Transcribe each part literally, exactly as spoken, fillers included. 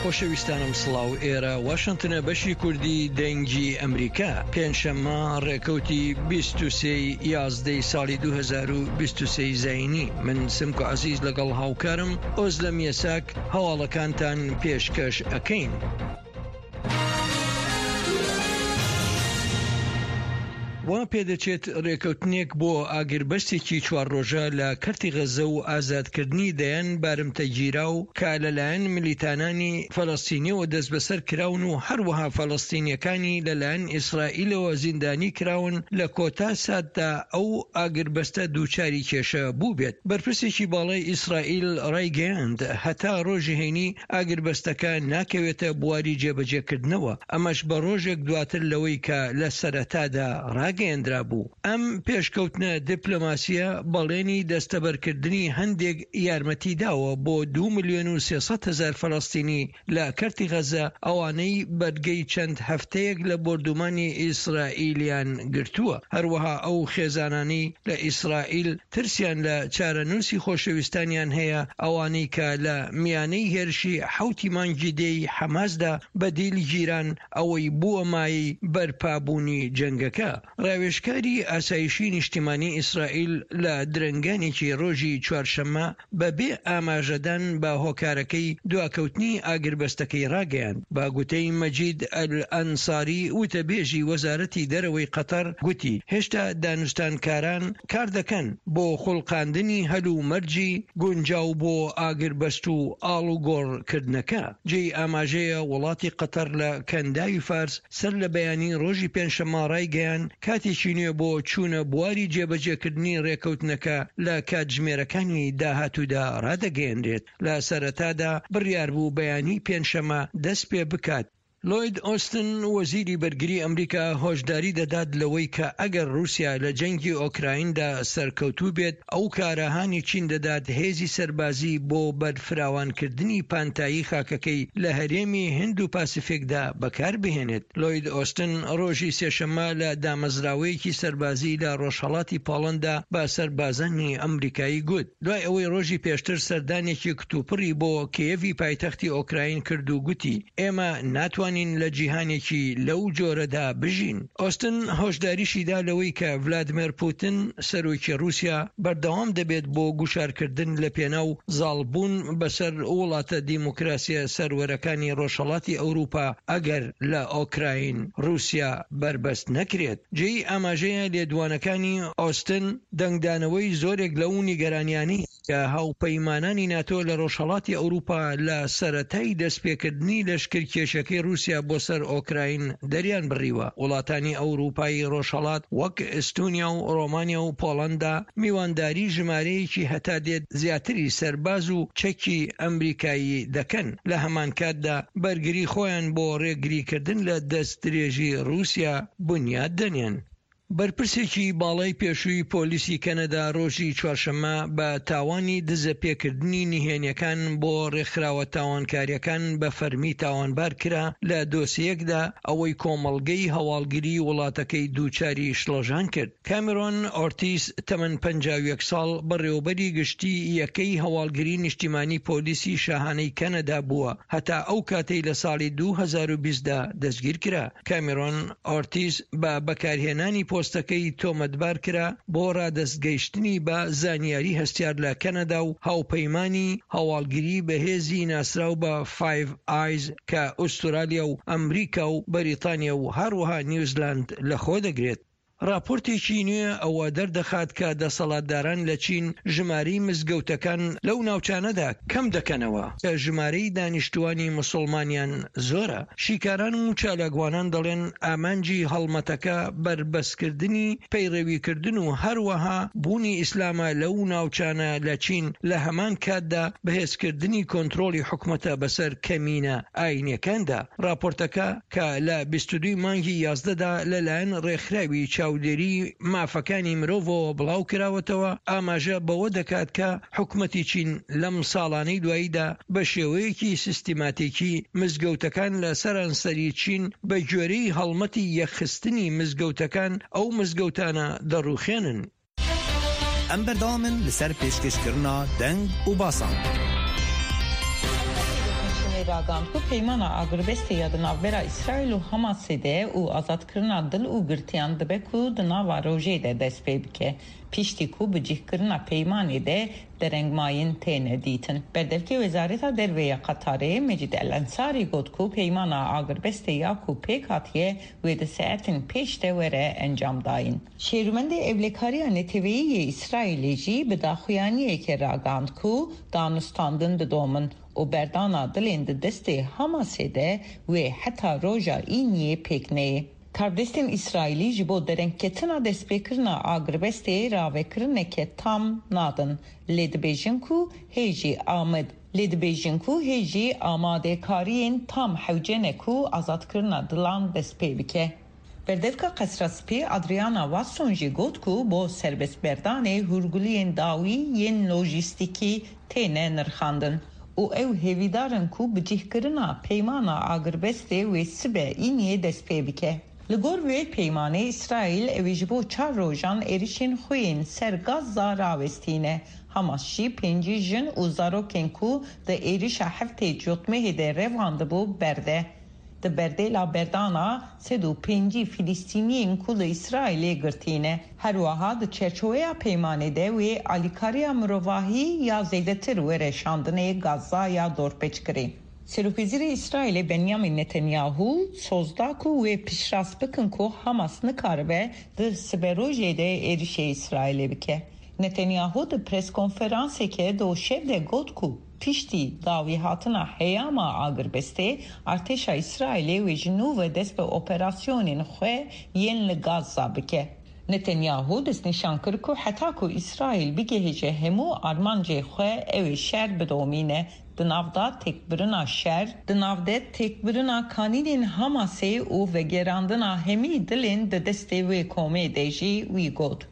خۆشەویستانم سڵاو، ئێرە واشنتنە بەشی کوردی دەنگی ئەمریکا. پێنجشەممە ڕێکەوتی بیست و سێ یازدەی ساڵی دوو هەزار و بیست و سێ زاینی. من سمکو عزیز لەگەڵ هاوکارم ئۆزلەم یەساک هەواڵەکانتان پێشکەش ئەکەین. وا پێدەچێت ڕێکەوتنێک بۆ ئاگربەستێکی چوار ڕۆژە لە کەرتی غەزە و ئازادکردنی دەیان بارمتەگیرا و کە لەلایەن ملیتانانی فەڵەستینیەوە دەست بەسەر کراون و هەروەها فەڵەستینیەکانی لەلایەن ئیسرائیلەوە زیندانی کراون لە کۆتا ساتدا ئەو ئاگربەستە دووچاری کێشە بوو بێت. بەرپرسێکی باڵای ئیسرائیل ڕایگەیاند هەتا ڕۆژی هەینی ئاگربەستەکە ناکەوێتە بواری جێبەجێکردنەوە، ئەمەش بە ڕۆژێک دواتر لەوەی کە لە سەرەتادا ڕاگەیەندرا بوو. ئەم پێشکەوتنە دیپلۆماسیە بەڵێنی دەستەبەرکردنی هەندێک یارمەتی داوە بۆ دوو ملیۆن و سێسەد هەزار فەڵەستینی لە کەرتی غەزە، ئەوانەی بەرگەی چەند هەفتەیەک لە بردومانی ئیسرائیلیان گرتووە. هەروەها ئەو خێزانانی لە ئیسرائیل ترسیان لە چارەنووسی خۆشەویستانیان هەیە، ئەوانەی کە لە میانەی هێرشی حوتی مانگی دێی حەماسدا بەدیلی گیران ئەوەی بووە مای بەرپابوونی جەنگەکە. ڕاوێژکاری ئاسایشی نیشتیمانی ئیسرائیل لە درنگانێکی ڕۆژی چوارشەممە بەبێ ئاماژەدان بە هۆکارەکەی دواکەوتنی ئاگربەستەکەی ڕاگەیاند. با گوتەی مەجید ئەل-ئەنساری وتەبێژی وەزارەتی دەرەوەی قەتەر گوتی هێشتا دانوستانکاران کار دەکەن بۆ خوڵقاندنی هەلو مەرجی گونجاو بۆ ئاگربەست و ئاڵوگۆڕکردنەکە. جێی ئاماژەیە وڵاتی قەتەر لە کەنداوی فارس سەر لە بەیانی ڕۆژی پێنجشەممە ڕایگەیان کاتێکی نوێ بۆ چوونە بواری جێبەجێکردنی ڕێکەوتنەکە لە کاتژمێرەکانی داهاتوودا ڕادەگەیەنرێت. لە سەرەتادا بڕیار بوو بەیانی پێنجشەممە دەست پێ بکات. لۆید ئۆستن وەزیری بەرگری ئەمریکا هۆشداری دەدات لەوەی کە ئەگەر رووسیا لە جەنگی ئۆکرایندا سەرکەوتوو بێت، ئەو کارەهانی چین دەدات هێزی سەربازی بۆ بەرفراوانکردنی پانتایی خاکەکەی لە هەرێمی هند و پاسیفیکدا بەکاربهێنێت. لۆید ئۆستن ڕۆژی سێشەممە لە دامەزراوەیەکی سەربازی لە ڕۆژهەڵاتی پۆڵەندا بە سەربازانی ئەمریکایی گوت. دوای ئەوەی ڕۆژی پێشتر سەردانێکی کتوپڕی بۆ کیێڤی پایتەختی ئۆکراین کرد و گوتی ئێمە ناتوانین لە جیهانێکی لەو جۆرەدا بژین. ئۆستن هۆشداریشیدا لەوەی کە ڤلادیمیر پوتین سەرۆکی رووسیا بەردەوام دەبێت بۆ گوشارکردن لە پێناو زاڵبوون بەسەر وڵاتە دیموکراسیە سەروەرەکانی ڕۆژهەڵاتی ئەوروپا ئەگەر لە ئۆکراین رووسیا بربەست نەکرێت. جێی ئاماژەیە لێدوانەکانی ئۆستن دەنگدانەوەی زۆرێک لەو نیگەرانیانی کە هاوپەیمانانی ناتۆ لە ڕۆژهەڵاتی ئەوروپا لە سەرەتای دەستپێکردنی لەشکرکێشەکەی رووسیا بۆ سەر ئۆکراین دەریان بڕیوە. وڵاتانی ئەوروپایی ڕۆژهەڵات وەک ئەستونیا و ڕۆمانیا و پۆڵەندا میوانداری ژمارەیەکی هەتا دێت زیاتری سەرباز و چەکی ئەمریکایی دەکەن. لە هەمان کاتدا بەرگری خۆیان بۆ ڕێگریکردن لە دەستدرێژی رووسیا بنیاد دەنێن. بەرپرسێکی باڵای پێشووی پۆلیسی کەنەدا ڕۆژی چوارشەممە بە تاوانی دزە پێکردنی نهێنیەکان بۆ ڕێکخراوە تاوانکاریەکان بە فەرمی تاوانبار کرا لە دۆسیەکدا ئەوەی کۆمەڵگەی هەواڵگری وڵاتەکەی دووچاری شڵۆژان کرد. کامێرۆن ئۆرتیس تەمەن پەنجاو یەک ساڵ بەڕێوەبەری گشتی یەکەی هەواڵگری نیشتیمانی پۆلیسی شاهانەی کەنەدا بووە، هەتا ئەو کاتەی لە ساڵی دوو هەزار و بیستدا دەستگیر کرا. کامێرۆن ئۆرتیس بە بەکارهێنانی پۆستەکەی تۆمەتبار کرا بۆ ڕادەستگەیشتنی بە زانیاری هەستیار لە کەنەدا و هاوپەیمانی هەواڵگری بەهێزی ناسراو بە فایڤ ئایز کە ئوسترالیا و ئەمریکا و بەریتانیا و هەروەها نیوزیلاند لەخۆ دەگرێت. راپۆرتێکی نوێ ئەوە دەردەخات کە دەسەڵاتداران لە چین ژمارەی مزگەوتەکان لەو ناوچانەدا کەم دەکەنەوە کە ژمارەی دانیشتوانی موسڵمانیان زۆرە. شیکاران و چالاکوانان دەڵێن ئامانجی هەڵمەتەکە بربەستکردنی پەیڕەویکردن و هەروەها بوونی ئیسلامە لەو ناوچانە لە چین لە هەمان کاتدا بەهێزکردنی کۆنتڕۆلی حکومەتە بەسەر کەمینە ئاینیەکاندا. راپۆرتەکە کە لە بیست و دوو مانگی یازدەدا لەلایەن ڕێکخراوی چاودێری مافەکانی مرۆڤەوە بڵاو کراوەتەوە، ئاماژە بەوە دەکات کە حکومەتی چین لەم ساڵانەی دواییدا بە شێوەیەکی سیستیماتیکی مزگەوتەکان لە سەرانسەری چین بە گوێرەی هەڵمەتی یەخستنی مزگەوتەکان ئەو مزگەوتانە دەڕوخێنن. ئەم بەردەوامن لەسەر پێشکەشکردنا دەنگ و باسان. ragan ku peymana agribeste ya navbera İsrail û Hamasê de û azadkirina dil û girtiyan dibe ku di nava rojê de dest pê bike. Piştî ku bi cihkirina peymanê de derengmayîn têne dîtin. Berdevkê Wezareta Derve ya Qatarê Mecid El Ensarî got ku peymana agribeste ya ku pêk hatiye wê di saetin pêş de were encam dayîn. Şêrmendê Evlekariya Neteweyî yê İsraîlê jî bi daxuyaniyekê ragand ku danûstandin didomin û berdana dilên di destê Hamasê de wê heta roja îniyê pêk neyê. Kardeştin İsrailî ji bo derengketina destpêkirina agribestê ravekirineke tam nadin. Lê dibêjin ku hêjî amed lê dibêjin ku hêjî amadekariyên tam hewcene ku azadkirina dilan dest pê bike. Berdevka Qesraspî Adriana Watson jî got ku bo serbestberdanê hûrguliyên dawî yên lojîstikî têne nirxandin. û ew hêvîdarin ku bi cihkirina peymana agribestê wê sibe îniyê dest pê bike. Li gor wê peymanê İsrail ew ji bo çar rojan êrişên xwe yên ser Gaza rawestîne. Hamas jî pêncî jin û zarokên ku di êrişa heftê cotmehê de revan dibû berde. Di berdêla berdana sed û pêncî Filîstîniyên ku li İsrailê girtîne. Her wiha di çerçeveya peymanê de wê alîkariya mirovahî ya zêdetir were şandinê Gaza ya dorpêçkirî. Serokvezîrê İsrailê Benyamin Netanyahu sozda ku wê pişrast bikin ku Hamas nikaribe di siberojê de êrişê İsrailê bike. Netanyahu di preskonferanseke do şev de got ku piştî dawî hatina heyama agribestê artêşa İsrailê wê ji nû ve dest bi operasyonên xwe yên li Gaza bike. Netanyahu destnîşan kir ku heta ku İsrail bigihêje hemû armancê xwe ew ê şer bidomîne. Di navda tekbirina şer, di navde tekbirina kanînên Hamasê û vegerandina hemî dilên di destê wê komê de jî wî got.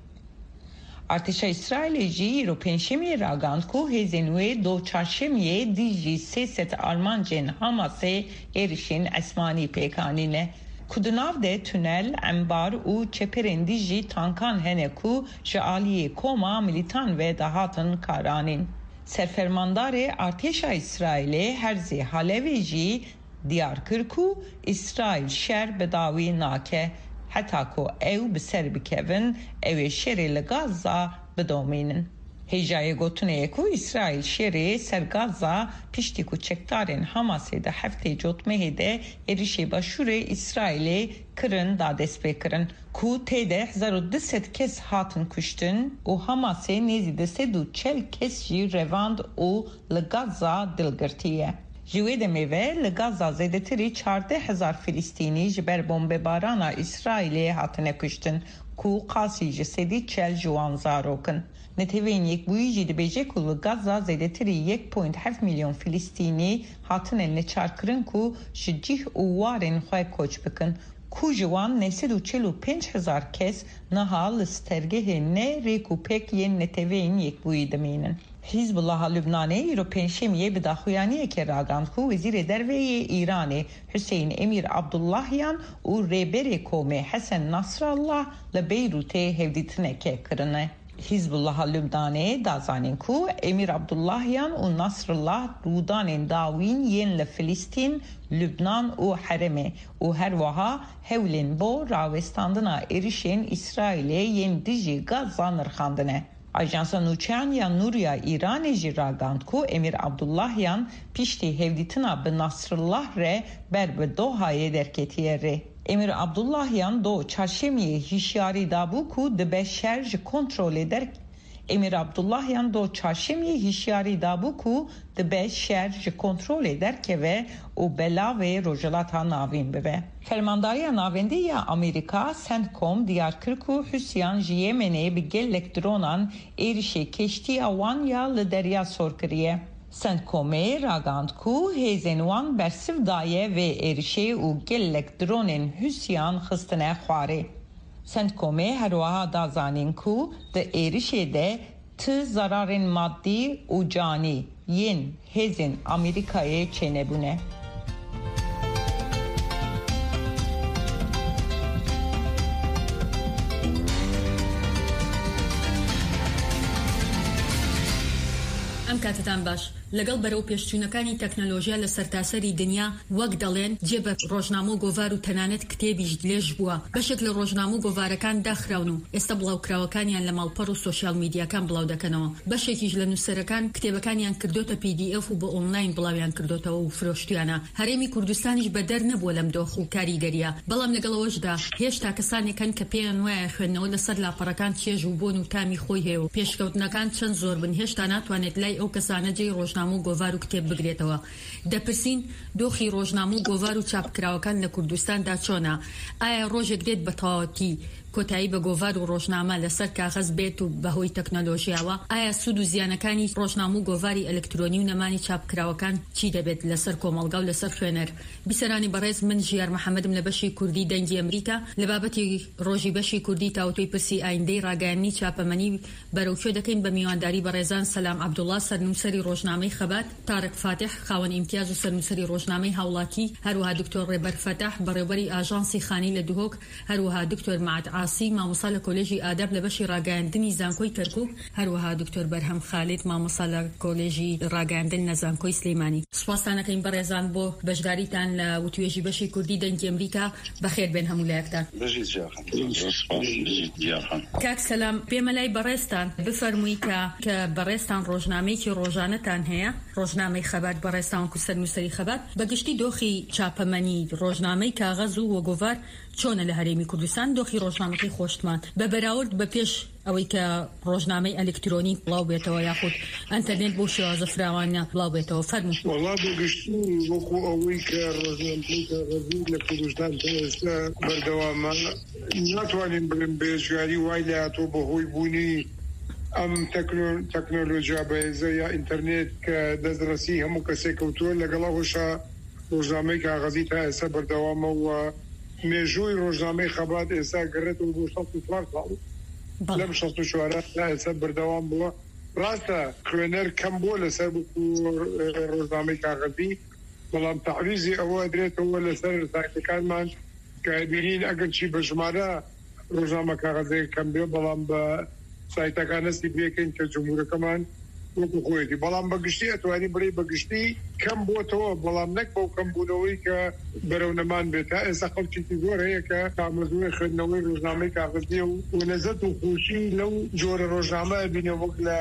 Artêşa İsrailê jî îro pênşemiyê ragand ku hêzên wê do çarşemiyê dî jî sê sed armancên Hamasê êrişên esmanî pêkanîne. Ku di nav de tünel, embar û çeperên dî jî tankan hene ku ji aliyê koma militan ve dahatin karanîn. Serfermandarê artêşa İsrailê Herzê Halevê jî diyar kir ku İsrail şer bi dawî nake. Heta ku ew bi ser bikevin ew ê şerê li Gaza bidomînin. Hêjayê gotinê ku İsrail şerê ser Gaza piştî ku çekdarên Hamasê de heftê cotmehê de êrişê başûrê İsrailê kirin da destpêkirin ku têde hezar û du sed kes hatin kuştin û Hamasê nêzî di sed û çel kes jî revand û li Gaza dilgirtiye. Ji wê demê ve li Gaza zêdetirî çardeh hezar Filîstînî ji ber bombebarana İsrailê hatine kuştin ku qasî ji sedî çel ji wan zarokin. Netewên yekbûyî jî dibêje ku li Gaza zêdetirî yek point heft milyon Filîstînî hatine neçarkirin ku ji cih û warên xwe koç bikin. Ku ji wan nê sed û çel û pênc hezar kes niha li stergehê ne rêk û pêk yên neteweyên yekbûyî dimînin. Hizbullaha Lübnanê îro pênşemiyê bi daxuyaniyekê ragand ku Wezîrê Derveyê Îranê Hüseyin Emîr Abdullahyan û rêberê komê Hesen Nasrallah li Beyrûtê hevdîtineke kirine. Hizbullaha Lübnanê dazanîn ku Emîr Abdullahyan û Nasrallah rûdanên dawîn yên li Filîstîn, Lübnan û Herêmê û her wiha hewlên bo rawestandina êrişên İsrailê yên dijî Gaza nirxandine. Ajansa nûçeyan ya Nuriya İranê jî ragand ku Emîr Abdullahyan piştî hevdîtina bi Nasrallah re ber bi Dohayê derketiye rê. Emîr Abdullahyan do çarşemiyê hişyarî dabû ku dibe şer ji kontrolê derk Emîr Abdullahyan do çarşemiyê hişyarî dabû ku dibe şer ji kontrolê derkeve û belavê rojilata navîn bibe. Fermandariya navendî ya Amerîka CENTCOM diyar kir ku Husyan ji Yemenê bi gelek dronan êrişê keştiya wan ya li derya sorkiriye. CENTCOMê ragand ku hêzên wan bersiv daye vê êrişê û gelek dronên Husyan xistine xwarê. CENTCOMê her wiha dazanîn ku di êrişê de ti zararên maddî û canî yên hêzên Amerîkayê çênebûne. ئەم کاتتان باش لەگەڵ بەرەو پێشچوونەکانی تەکنۆلۆژیا لە سەرتاسەری دنیا وەک دەڵێن جێبە ڕۆژنامە و گۆڤار و تەنانەت کتێبیش لێژ بووە بەشێک لە ڕۆژنامە و گۆڤارەکان داخراون و ئێستا بڵاوکراوەکانیان لە ماڵپەڕ و سوشیال میدیاکان بڵاو دەکەنەوە بەشێکیش لە نووسەرەکان کتێبەکانیان کردوتە پی دی ئەف و بە ئۆنلاین بڵاویان کردوتەوە و فرۆشتیانە هەرێمی کوردستانیش بەدەر نەبووە لەم دۆخ و کاریگەریە بەڵام لەگەڵەوەشدا هێشتا کەسانێکن کە پێیان وایە خوێندنەوە لەسەر لاپەڕەکان چێژ و بۆن و تامی خۆی هەیە و پێشکەوتنەکان چەند زۆر بن هێشتا ناتوانێت لای ئەو کەسانە جێی ڕۆژنامە و گۆڤار و کتێب بگرێتەوە دەپرسین دۆخی ڕۆژنامە و گۆڤار و چاپکراوەکان لە کوردستاندا چۆنە ئایا ڕۆژێک دێت بە تەواوەتی کۆتایی بە گۆڤار و ڕۆژنامە لەسەر کاغەز بێت و بەهۆی تەکنۆلۆژیاوە ئایا سود و زیانەکانی ڕۆژنامە و گۆڤاری ئەلکترۆنی و نەمانی چاپکراوەکان چی دەبێت لەسەر کۆمەڵگا و لەسەر خوێنەر بیسەرانی بەڕێز من ژیار محەممەدم لە بەشی کوردی دەنگی ئەمریکا لە بابەتی ڕۆژی بەشی کوردی تاوتۆی پرسی ئایندەی ڕاگەیاندنی چاپەمەنی بەرەوکێ دەکەین بە میوانداری بەڕێزان سەلام عەبدوڵڵا سەرنووسەری ڕۆژنامەی خەبات تارق فاتح خاوەن ئیمتیاز و سەرنووسەری ڕۆژنامەی هاوڵاتی هەروەها دکتۆر ڕێبەر فەتاح بەڕێوەبەری ئاژانسی خانی لە دوهۆک هەروەها دکتۆر مەعەد عاسی مامۆستا لە کۆلێژی ئادەب لە بەشی ڕاگەیاندنی زانکۆی کەرکووک هەروەها دکتۆر بەرهەم خالید مامۆستا لە کۆلێژی ڕاگەیاندن لە زانکۆی سلەیمانی سوپاسانەکەین بەڕێزان بۆ بەشداریتان لە وتوێژی بەشی کوردی دەنگی ئەمریکا بەخێر بێن هەموو لایەکتان کاک سەلام پێمە لای بەڕێزتان بفەرمووی کە کە بەڕێزتان ڕۆژنامەیەکی ڕۆژانەتان هەیە ڕۆژنامەی خەبات بەڕێزتان و سەرنووسەری خەبات بەگشتی دۆخی چاپەمەنی ڕۆژنامەی کاغەز و وەگۆڤار چۆنە لە هەرێمی کوردستان دۆخی ڕۆژنامەکەی خۆشتمان بە بەراورد بە پێش ئەوەی کە ڕۆژنامەی ئەلکترۆنی بڵاو بێتەوە یاخود ئەنتەرنێت بۆ شێوازە فراوانە بڵاو بێتەوە فەرموو وەڵا بەگشتی وەکو ئەوەی کە ڕۆژنامەی کاغەزی لە کوردستان ئێستا بەردەوامە ناتوانین بڵێن بێژگاری وای لە هاتۆ بەهۆی بوونی ئەم تەکنۆلۆژیا بەهێزە یا ئینتەرنێت کە دەستڕەسی هەموو کەسێک کەوتووە لەگەڵەوەشە ڕۆژنامەی کاغەزی تا ئێستا بەردەوامەوە مێژووی ڕۆژنامەی خەبات ئێستا گەڕێتەوە بۆ شەست و چوار ساڵ لەم شەست و چوارە تا ئێستا بەردەوام بووە ڕاستە خوێنەر کەم بووە لەسەر ڕۆژنامەی کاغەزی بەڵام تەعویزی ئەوە درێتەوە لەسەر سایتەکانمان کە بینین ئەگەر چی بە ژمارە ڕۆژنامە کاغەزەیە کەم بێ بەڵام بە سایتەکان هەستی بێکەین کە جمهورەکەمان وەکو خۆیەتی بەڵام بەگشتی ئەتوانی بڵێ بەگشتی کەم بۆتەوە بەڵام نەک بەو کەمبوونەوەی کە بەرەونەمان بێت تا ئێستا خەڵکێکی زۆر هەیە کە تامەزوی خوێندنەوەی ڕۆژنامەی کاغەزیە و نەزەت و خۆشی لەو جۆرە ڕۆژنامە بینە وەک لە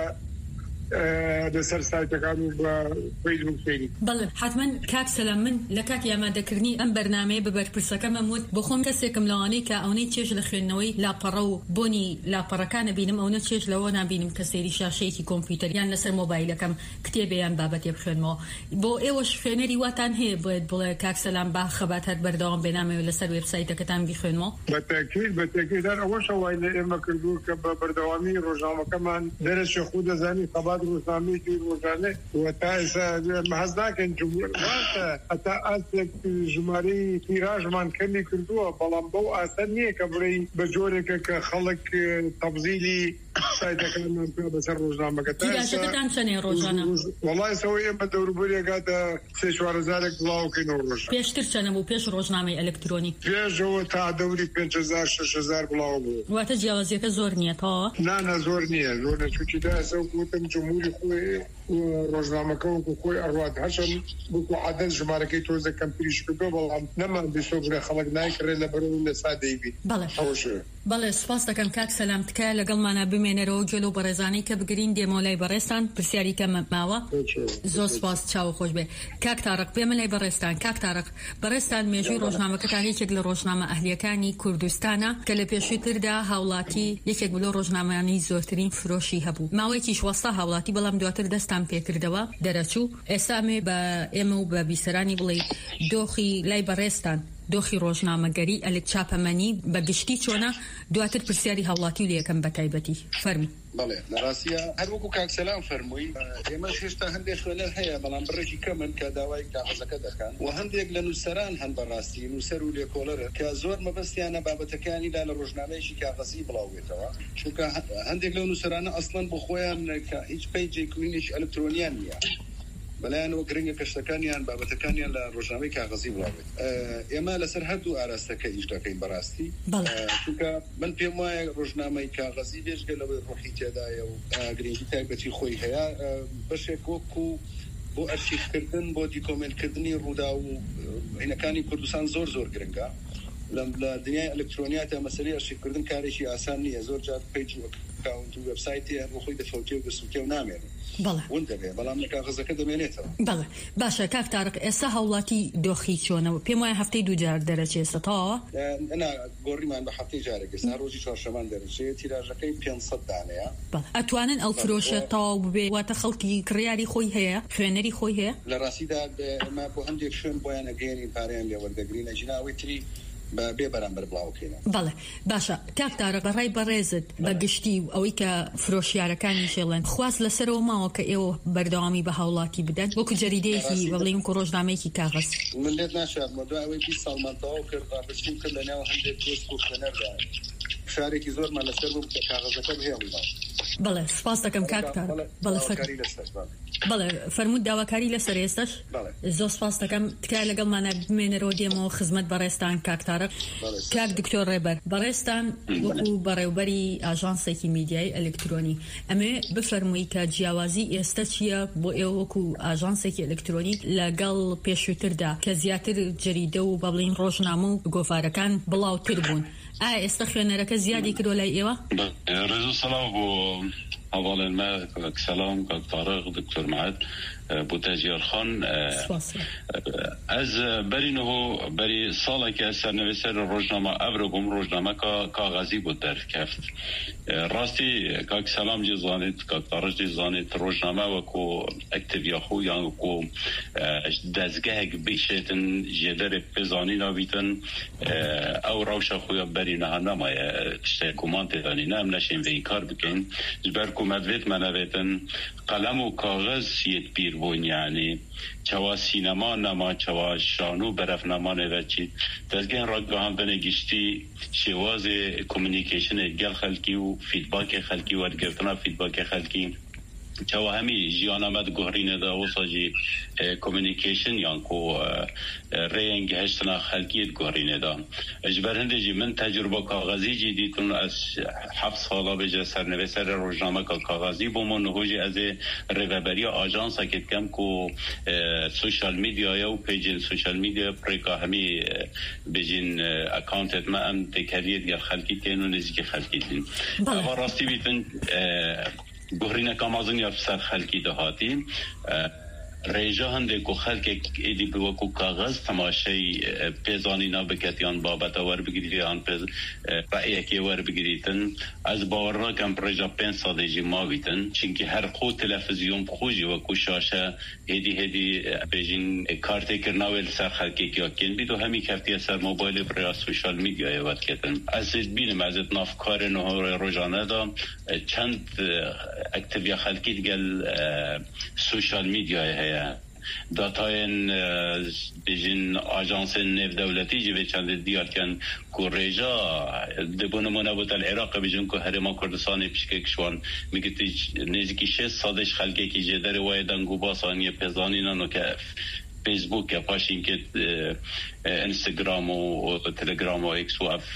لەسەر سایتەکان و بە فەیسبوک فێری بەڵێ حتمەن کاک سەلام من لە کاتی ئامادەکردنی ئەم بەرنامەیە بە بەرپرسەکەم ئەموت بۆ خۆم کەسێکم لەوانەی کە ئەوەی چێژ لە خوێندنەوەی لاپەڕە و بۆنی لاپەڕەکانە بینم ئەوە چێژ لەوە نابینم کە سێری شاشەیەکی کۆمپیوتەر یان لەسەر مۆبایلەکەم کتێبیان بابەتێ بخوێنمەوە بۆ ئێوەش خوێنەری واتان هەیە بێت بڵێ کاک سەلام با خەبات هەر بەردەوام بێنامەوە لەسەر وێبسایتەکەتان بیخوێنمەوە بەتەکید بەتەکید ئەوەش وای لە ئێمە کردووە کە بە بەردەوامی ڕۆژنامەکەمان دەرەشە خو دەزانی خەبات ڕۆژنامەیەکی روزانه و تا محض ناکن جمهور واسه حتی ئاسێک ژمارەی تیراژمان کەمی کردووە بەڵام بەو ئاسە نییە کە بڵێ بە جۆرێکە کە خەڵک تەبزیلی سایتەکانمان پێ بەسەر ڕۆژنامەکە تیراژەکەتان چەندێ ڕۆژانە وەڵای سەوەی ئێمە دەوروبەرێکاتە سێ چوار هەزارێک بڵاوکەینەوە ڕۆژ پێشتر چەندە بوو پێش ڕۆژنامەی ئەلکترۆنی پێشەوە تا دەوری پێنج هەزار شەش هەزار بڵاو بوو واتە جیاوازیەکە زۆر نییە تەواوە نانە زۆر نییە زۆر نەچووکی داسە و گوتم جمهوری خۆی ڕۆژنامەکە وەکو خۆی ئەڕوات هەشم بکو عادەت ژمارەکەی تۆزە کەمتریش کردو بەڵام نەمان بیسۆبرە خەڵک نایکڕێت لە بەرەو لە سادەی بی بەڵێ سپاس دەکەم کاک سەلام تکایە لەگەڵمانە بمێنەرەوە گوێلە و بەڕێزانەی کە بگرین دێمەوەلای بەڕێستان پرسیاری کەمە ماوە زۆر سپاس چاوە خۆش بێ کاک تارق بێمە لای بەڕێستان کاک تارق بەڕێستان مێژووی ڕۆژنامەکەتان یەکێک لە ڕۆژنامە ئەهلیەکانی کوردستانە کە لە پێشووتردا هاوڵاتی یەکێک بلۆ ڕۆژنامەیانی زۆرترین فرۆشی هەبوو ماوەیەکیش وەستا هاوڵاتی بەڵام دواتر دەستان پێکردەوە دەرەچوو ئێسامێ بە ئێمە و بە بیسەرانی بڵێ دۆخی لای بەڕێستان دۆخی ڕۆژنامەگەری ئەلک چاپەمەنی بە گشتی چۆنە دواتر پرسیاری هاوڵاتی و لە یەکەم بە تایبەتی فەرمی بەڵێ لەڕاستیە هەر وەکو کاک سەلام فەرمووی ئێمە هێشتا هەندێک خوێنەر هەیە بەڵام بڕێکی کەمن کە داوای کاغەزەکە دەکەن و هەندێک لە نووسەران هەن بەڕاستی نووسەر و لێکۆڵەرە کە زۆر مەبەستیانە بابەتەکانی لا لە ڕۆژنامەیەکی کاغەزی بڵاوێتەوە چونکە هەندێک لەو نووسەرانە ئەسڵەن بۆ خۆیان کە هیچ پەیجێک وینیش ئەلکترۆنیان نییە بەلایەنەوە گرنگە کەشتەکانیان بابەتەکانیان لە ڕۆژنامەی کاغەزی بڵاوێت ئێمە لەسەر هەردوو ئاراستەکە ئیش دەکەین بەڕاستی چونکە من پێم وایە ڕۆژنامەی کاغەزی بێژگە لەوەی ڕۆحی تێدایە و گرنگی تایبەتی خۆی هەیە بەشێک وەکو بۆ ئەرشیفکردن بۆ دیکۆمنتکردنی ڕوودا و هینەکانی کوردستان زۆر زۆر گرنگە لە دنیای ئەلکترۆنیاتە مەسەلەی ئەرشیفکردن کارێکی ئاسان نییە زۆر جار پیج و ئەکاونت و وێبسایتی هەر بۆ خۆی دەفەوتێ و دەسووتێ و نامێنێت ون دەبێ بەڵام لە کاغەزەکە دەمێنێتەوە. بەڵێ باشە کاک تارق ئێستا هەوڵاتی دۆخی چۆنەوە پێم وایە هەفتەی دوو جار دەرەچێت تاوە ئەنا گۆڕیمان بە هەفتەی جارێک ئێستا ڕۆژی چوارشەمان دەرەچێت تیراژەکەی پێنجسەد دانەیە. ئەتوانن ئەو فرۆشە تاو ببێ واتە خەڵکی کڕیاری خۆی هەیە خوێنەری خۆی هەیە لە ڕاستیدا ئێمە بۆ هەندێک شوێن بۆیان ئەگەێنین پارەیان لێ وەردەگرین ئەژیناوی تری بێ بەرامبەر بڵاوکەینە. بەڵێ باشە کاک تارق بەڕای بەڕێزت بە گشتی و ئەوەی کە فرۆشیارەکانی شێڵێن خواست لەسەرەوە ماوە کە ئێوە بەردەوامی بە هاوڵاتی بدەن وەکو جەریدەیەکی بەڵێن و ڕۆژنامەیەکی کاغەز من لێت ناشاد مەدو ئەوەی بیست ساڵمان تەواو کرد ڕابردوو کرد لەناو هەندێک دۆست و خوێنەردا شارێکی زۆرمان لەسەر بوو کە کاغەزەکە بهێڵدا. بەڵێ سپاس دەکەم کاک تارق. بەڵێ بەڵێ فەرموود داواکاری لەسەر ئێستش زۆر سپاس دەکەم تکای لەگەڵمانە بمێنەرەوە دێمەوە خزمەت بەڕێستان کاک تارق. کاک دکتۆر ڕێبەر بەڕێستان وەکو بەڕێوبەری ئاژانسێکی میدیای ئەلکترۆنی ئەمێ بفەرمووی کە جیاوازی ئێستا چییە بۆ ئێوە وەکو ئاژانسێکی ئەلکترۆنی لەگەڵ پێشووتردا کە زیاتر جەریدە و بەڵین ڕۆژنامە و گۆڤارەکان بڵاوتر بوون ئایا ئێستا خوێنەرەکە زیادی کردۆ لای ئێوە؟ ڕێز و سەڵام بۆ هەواڵێن ما سەلام کاک تارق دکتۆر معەد بۆ تەجیار خان ئەز بەرینەوە بەری ساڵێکی سەرنوێسەر ڕۆژنامە ئەبرە بووم ڕۆژنامە کاغەزی بۆ دەرکەفت ڕاستی کاک سەلام جێ زانێت کاک تارق جێ زانێت ڕۆژنامە وەکو ئەکتیڤیاخۆ یان وەکو دەستگەهێک بێشێتن ژێدەرێک پێزانی نابیتن ئەو ڕەوشە خۆیان بەرینەها نامایە تشتێک کومان تێدانی نام نەشین vê کار بکەین جبەر کومەدوێت مەنەوێتن قەلەم و کاغەز سیێت پیر بوون یعنی چەوا سینەما نەما چەوا شان و بەرەف نەمانێڤە چیت دەستگەهێن ڕاگەهاندنە گشتی شێوازێ کومونیکیشنێ گەل خەلکی و فیدباکێ خەلکی وەرگرتنا فیدباکێ خەلکی چەوا هەمی ژیانەمەد گۆڕینەدا وەساژی کومونیکیشن یان کۆ ڕێیان گەهشتنا خەلکیت گۆڕینەدا ژبەر هەندێکی من تەجروبە کاغەزیجی دیتون ئەس حەفت ساڵا بێجە سەرنوێسەر ڕۆژنامەکە کاغەزی بوومە نهۆژی ئەزێ ڕێڤەبەریە ئاژانسەکە بکەم کۆ سوشال میدیایە و پیجین سوشال میدیا پرێکا هەمی بێژین ئەکاونتێت مە ئەم دەکەریت گەر خەلکی تێن و نزیکی خەلکی تین ئەوە ڕاستی بیتن گۆڕینە کامازن یا سەر خەلکی دەهاتی ڕێژە هەندێک و خەلکێک ئیدی بوەکو کاغەز تەماشەی پێزانی نابکەتیان بابەتە وەربگریت یان ڕەیەکی وەربگریتن ئەس باوەڕ ناکەم ڕێژە پێنج ساڵێژی ماویتن چونکی هەر خۆ تەلەڤیزیۆن بخۆژی وەکو شاشە هێدی هێدی بێژین کارتێکردناوێ لەسەر خەلکێکی یاکێن بیت و هەمی کەفتیە سەر مۆبایلێ بریا سوشال میدیایە وەرکێتن ئەسێت بینم ئەزێت نافکارێ نهۆڕێ ڕۆژانەدا چەند ئەکتیڤیا خەلکیت گەل سوشال میدیایە هەیە داتاین بێژین ئاژانسên نێودەولەتی jî vê çandê diyarken ku rêja di bo nimune bû tel Iraqê bêjin ku Herêma Kurdistanê piştî şwan migitî nêzîkî şêst sadê ji xelkekî jê derê wayê deng û basaniye pêzanînan û ke Facebook ya paşin ke Instagram û Telegram û X û ev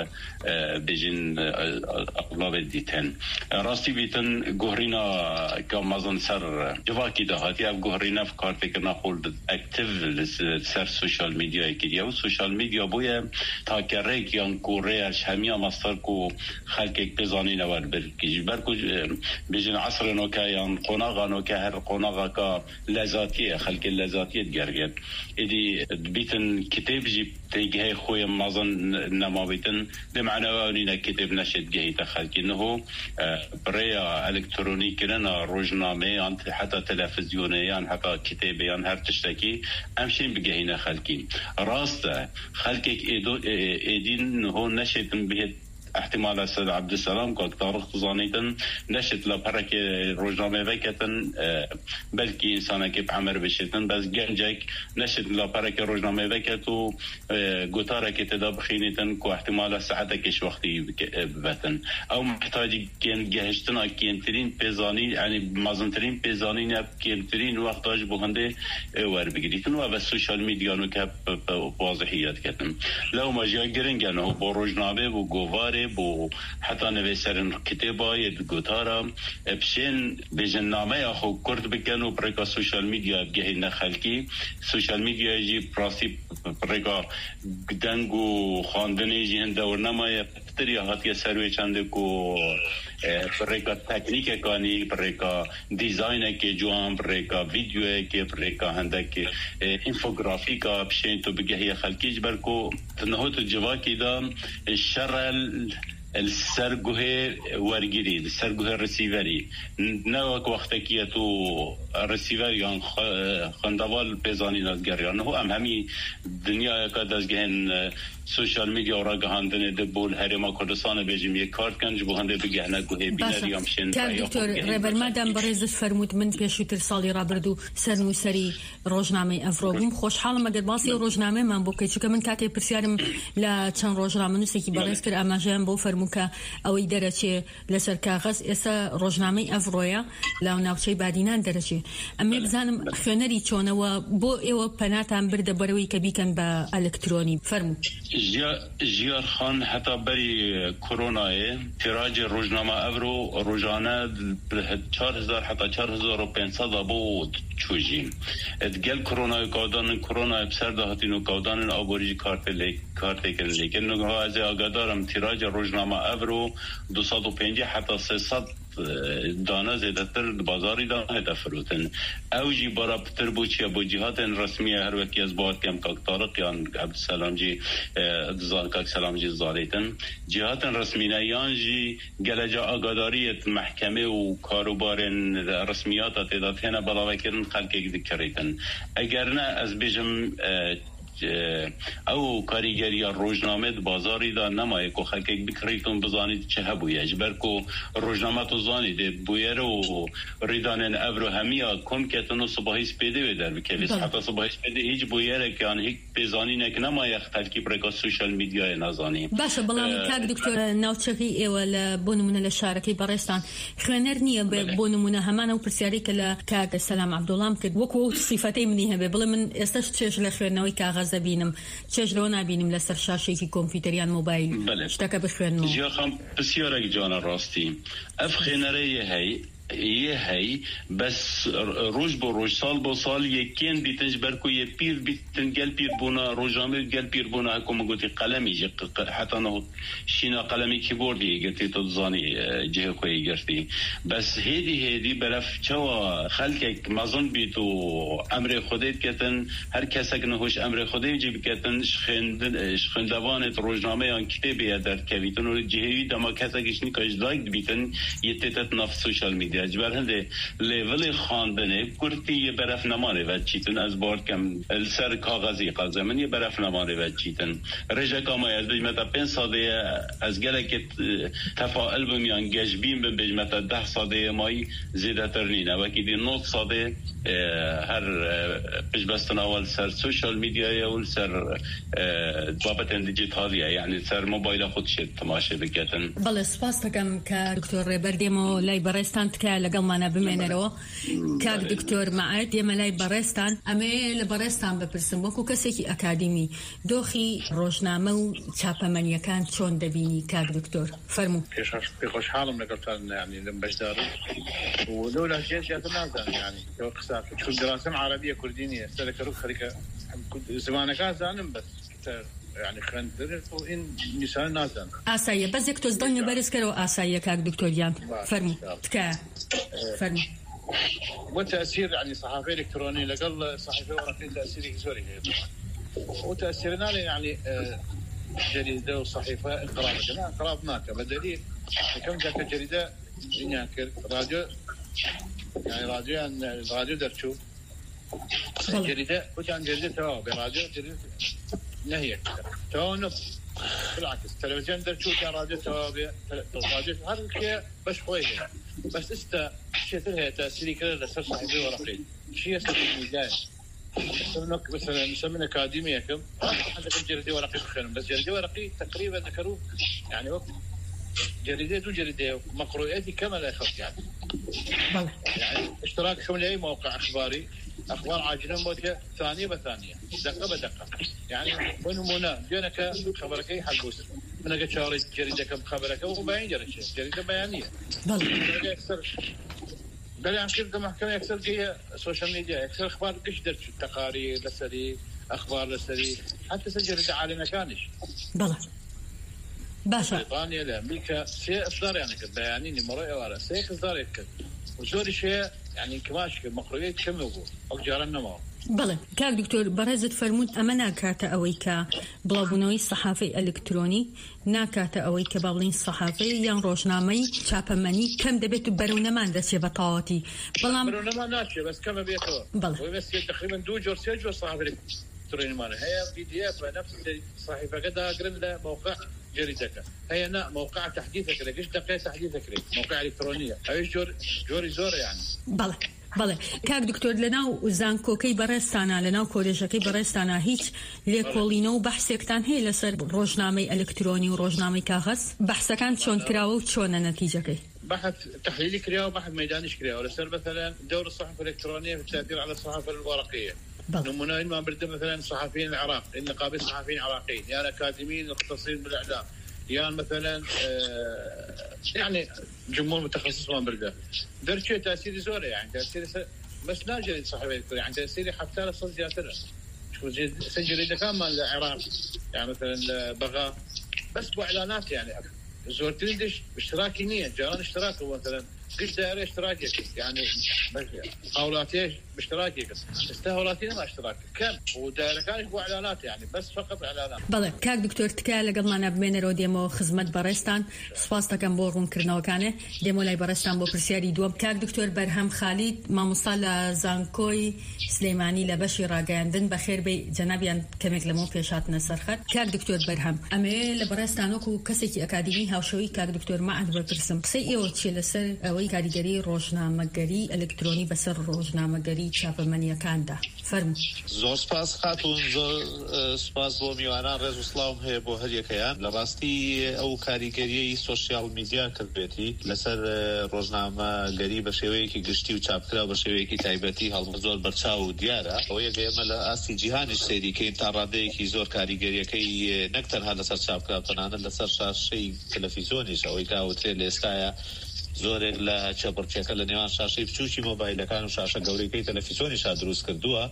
bêjin avlavê dîtin rastî bîtin guhrîna ka mezin ser civakî de hatiye ev guhrîna ev kartêkirina xwe aktiv li ser sosyal medyayê kiriye û sosyal medya bûye takerek yan ku rêya ji hemiya mastar ku xelkek pêzanîne werbir ji ber ku bêjin esrên oke yan qonaxan oke her qonaxaka lezatiye xelkê lezatiye gerget êdî bîtin kitêb jî têgihê xwe yên mezin nemabîtin li meعنەوە nîne kitêb neşêt gihîte xelkî niho birêya elektrونîkirina rojnamê yan heta televizyonê yan heta kitêbê yan her tiştekî em şên bigihîne xelkî rast e xelkek êdî niho neşêtin bihê احتمال سید عبدالسلام که تاریخ زانیدن نشد لپاره که روزنامه وکتن بلکه انسانه که عمر بشیدن بس گنجک نشد لپاره که روزنامه وکت و گوتاره که تدا بخینیدن که احتمال ساعته کش وقتی ببتن او محتاجی کن گهشتن کینترین پیزانی یعنی مازنترین پیزانی نب کینترین وقتاش بخنده ور بگیریدن و به سوشال میدیا نو که واضحیت کردن لو ماجیا گرنگن و با روزنامه و گواره كتاب وحتى نبيسرن كتابة يدقوتارا بشين بجنامة أخو كرد بكانوا بريكا السوشيال ميديا بجهنا خلقي السوشيال ميديا يجي براسي بريكا دنگو خاندني يجي هندورنما يبتري هاتيا سروي چندكو بريكا تكنيك كاني بريكا ديزاين كي جوان بريكا فيديو كي بريكا هندك انفوغرافيكا بشين تو بجهي خلقي جبركو تنهوت الجواكي دا الشر السرگوه ورگیری السرگوه رسیوری نوک وقتی که تو رسیوریان خندوال پیزانی نزگریان هو ام همی دنیا که دزگهن سوشال میدیا را گهاندنه دبول هرما کردستان بیجیم یک کارت کنج بو هنده بگهنه گوه بینری امشن کار دکتور ریبر مادام برزش فرمود من پیشوتر سالی را بردو سرنو سری روزنامه افروبیم خوشحال مگر باسی روزنامه من بوکی چون من کاتی پرسیارم لا چند روزنامه نسکی برز کر اما جام بو فرموکا اوی درچه لسر کاغذ اسا روزنامه افرویا لا ناوچه بادینان درچه اما بزنم خنری چونه و بو ایو پناتام برد بروی کبیکن با الکترونی فرمو جیار خان حتی بری کرونا تراج روزنامه افرو روزانه چهار هزار حتی چهار هزار و پانصد بود چوجیم ادگل کرونا کودان کرونا بسر دهاتین و کودان آبوری کارت لیک کارت کن لیکن نگاه از آگادارم تراج روزنامه افرو دویست و پنجاه حتی سیصد دانه زیادتر بازاری دانه دفروتن اوجی برا پتر بوچی ابو جهات رسمی هر وقتی از بعد کم کاک طارق یا عبدالسلام جی دزان کاک سلام جی زاریتن جهات رسمی نیان جی گلجا آگاداریت محکمه و کاروبارن رسمیات تعداد هنه بلاوه کردن خلقی دکریتن اگر نه از بیجم او کاریگری روزنامه بازاری دا نمایه که خلقی بکریتون بزانید چه هبویه اجبر که روزنامه تو زانید بویر و ریدانن افرو همیا کن که تنو صباحی سپیده و در بکلیس حتی صباحی سپیده هیچ بویره که آن هیچ بزانی نک نمایه خلقی برکا سوشال میدیای نزانی باشه بلام کاک دکتور ناوچقی ایوال بونمونه لشارکی برستان خوانر نیه بونمونه همان او پرسیاری که کاک سلام عبدالله کرد وکو صفتی منی هبه بلا من استش چش لخوانوی کاغ زبینم چجلو نبینیم لسر شاشه‌ای کامپیوتریان موبایل اشتاق بخوانم جا خم بسیار جان راستی اف خنره هی یه هی بس روز با روز سال با سال یکین بیتنج برکو یه پیر بیتن گل پیر بونا روزامه گل پیر بونا حکومت گوتی قلمی جه حتی نه شینا قلمی کیبوردی گرتی تو زانی جه کوی گرتی بس هدی هدی برف چوا خلک مازن بیتو امر خودت کتن هر کس که نهوش امر خودت جی بکتن شخند شخندوان روزنامه آن کتابی در کویتن و جهوی دما کسا کشنی کاش لایک بیتن یتیت نفس سوشال میدیا اجبر هنده لیول خواندنه کرتی یه برف نمانه و چیتن از بارد کم سر کاغذی قضا من یه برف نمانه و چیتن رجا کامای از بجمتا پین ساده از گله که تفاعل بمیان گجبین بجمتا ده ساده مایی زیده تر نینه وکی دی نوت ساده هر پشبستن اول سر سوشال میدیای اول سر بابتن دیجیتالیه یعنی سر موبایل خودشت تماشه بکتن بله سپاس دکم که دکتور بردیمو لای برستان تکه لگل مانا بمینرو که دکتور معد یما لای برستان اما لبرستان بپرسم وکو کسی که اکادیمی دوخی روزنامه و چاپمنیه کان چون دبینی که دکتور فرمو في خوش حالهم نقلتن يعني لم بجداري ولولا جيش يتنازل يعني قصة شو دراسة عربية كردينية سلك روح خريكة زمانك زانم بس يعني خندر وإن مثال نازل آسايا بس يك تصدقني بريس كرو آسايا كاك دكتوريان فرمو تكا فرمو وتأثير يعني صحافة إلكترونية لقل صحافة ورقية تأثيري زوري وتأثيرنا يعني جريدة وصحيفة انقرابنا انقرابناك بدليل كم ذاك الجريدة هناك راديو يعني راديو يعني راديو درشو جريدة وكان جريدة توا براديو جريدة نهي توا نفس بالعكس تلفزيون درشو كان راديو توا راديو هذا الشيء بس خويه بس است شيء له تأثيري كذا لسر صحيفة ورقية شيء استفيد جاي مثلا مثلا نسمينا أكاديمية كم عندكم جريدة ورقية خير بس جريدة ورقية تقريبا ذكروا يعني وقت جريدة دو جريدة مقروءاتي كما لا يخف يعني يعني اشتراك حول أي موقع أخباري أخبار عاجلة موجة ثانية بثانية دقة بدقة يعني ونمونا جونك خبرك أي حلبوس منەگە چاڵی جەریدەکەم خەبەرەکە و بەیان جەرەچێت جەریدە بەیانیە بەڵام کرد محکمە یەکسەر گەیە سوشیال میدیا یەکسەر اخبار گشت دەرچوت تەقاری لەسەری ئەخبار لەسەری حتى سە جەریدە عالەمەکانیش بەڵێ باشە بریتانیا لە ئەمریکا سێ ئەصداریانە کرد بەیانی نیمەڕۆی ئێوارە سێ ئەصدارێک کرد و زۆریش هەیە یعنی کەماش کرد مەقڕویەک کەمە بوو ئەو جاران نەماوە بەڵێ کاک دکتۆر بەڕێزت فەرمووت ئەمە ناکاتە ئەوەی کە بڵاوبوونەوەی سەحافەی ئەلکترۆنی ناکاتە ئەوەی کە با بڵین سەحافەی یان ڕۆژنامەی چاپەمەنی کەم دەبێت و بەرەو نەمان دەچێت بە تەواوەتی بەڵام بەرەو نەمان ناچێت بەس کەمە بێتەوە بەڵێ بەس تقریبا دوو جۆر سێ جۆر سەحافەی ئەلکترۆنیمانە هەیە پی دی ئەف بە نەفس صحیفەکە داگرن لە موقع جەریدەکە هەیە نا موقع تحديثەکە لەگەشت دقیقە تحديثەکە موقع ئەلکترۆنیە ئەویش جۆر جۆری زۆرە یعنی بەڵێ بەڵێ کاک دکتۆر لەناو زانکۆکەی بەڕێستانە لەناو کۆلێژەکەی بەڕێستانە هیچ لێکۆڵینە و بەحسێکتان هەیە لەسەر ڕۆژنامەی ئەلکترۆنی و ڕۆژنامەی کاغەز بەحسەکان چۆن کراوە و چۆنە نەتیجەکەی بحث تحليلي كريا وبحث ميدانيش كريا ولسر مثلا دور الصحف الإلكترونية في التأثير على الصحافة الورقية نمونا ما برد مثلا صحفيين العراق النقابة صحفيين عراقيين يعني أكاديميين مختصين بالإعلام يعني مثلا آه يعني جمهور متخصص ما برده درجة تأثير زورة يعني تأثير بس لا جريد صحفي يعني تأثيري حتى لصل جاتنا سجل إذا كان مال العراق يعني مثلا بغاء بس بإعلانات يعني زورتين دش اشتراكي نية جاران اشتراك هو مثلا قش دائرة اشتراكي يعني حولاتي باشتراكي استهولاتي ما اشتراك كم ودائرة كان هو اعلانات يعني بس فقط اعلانات بله كاك دكتور تكال قبلنا بمن رو ديمو خدمت برستان سپاس تکم بورون کرناو کانه ديمو لاي برستان بو پرسیاری دوم کاک دکتور برهم خالد ما مصطفى زانكوي سليماني لبشي راگاندن بخير بي جنابيان كمك لمو پیشات نسرخت کاک دکتور برهم امه لبرستانو کو کسی اکادمی هاوشوی کاک دکتور ما عند بپرسم سي او تشي لسر اوي کاریگری روزنامه‌گری الکترونی بسر روزنامه‌گری چاپەمەنیەکاندا فەرموو زۆر سپاس خاتون زۆر سپاس بۆ میوانان ڕێز و سڵاوم هەیە بۆ هەریەکەیان لە ڕاستی ئەو کاریگەریەی سۆشیال میدیا کردبێتی لەسەر ڕۆژنامەگەری بە شێوەیەکی گشتی و چاپکرا بە شێوەیەکی تایبەتی هەڵمە زۆر بەرچاو و دیارە ئەوە یەک ئێمە لە ئاستی جیهانیش سەیریکەین تا ڕادەیەکی زۆر کاریگەریەکەی نەک تەنها لەسەر چاپکرا تەنانەت لەسەر شاشەی تەلەڤیزۆنیش ئەوەی کاوترێت لە ئێستایە زۆرێک لە چەپڕچێکە لە نێوان شاشەی بچووکی مۆبایلەکان و شاشە گەورەکەی تەلەڤیزۆنیشا دروست کردووە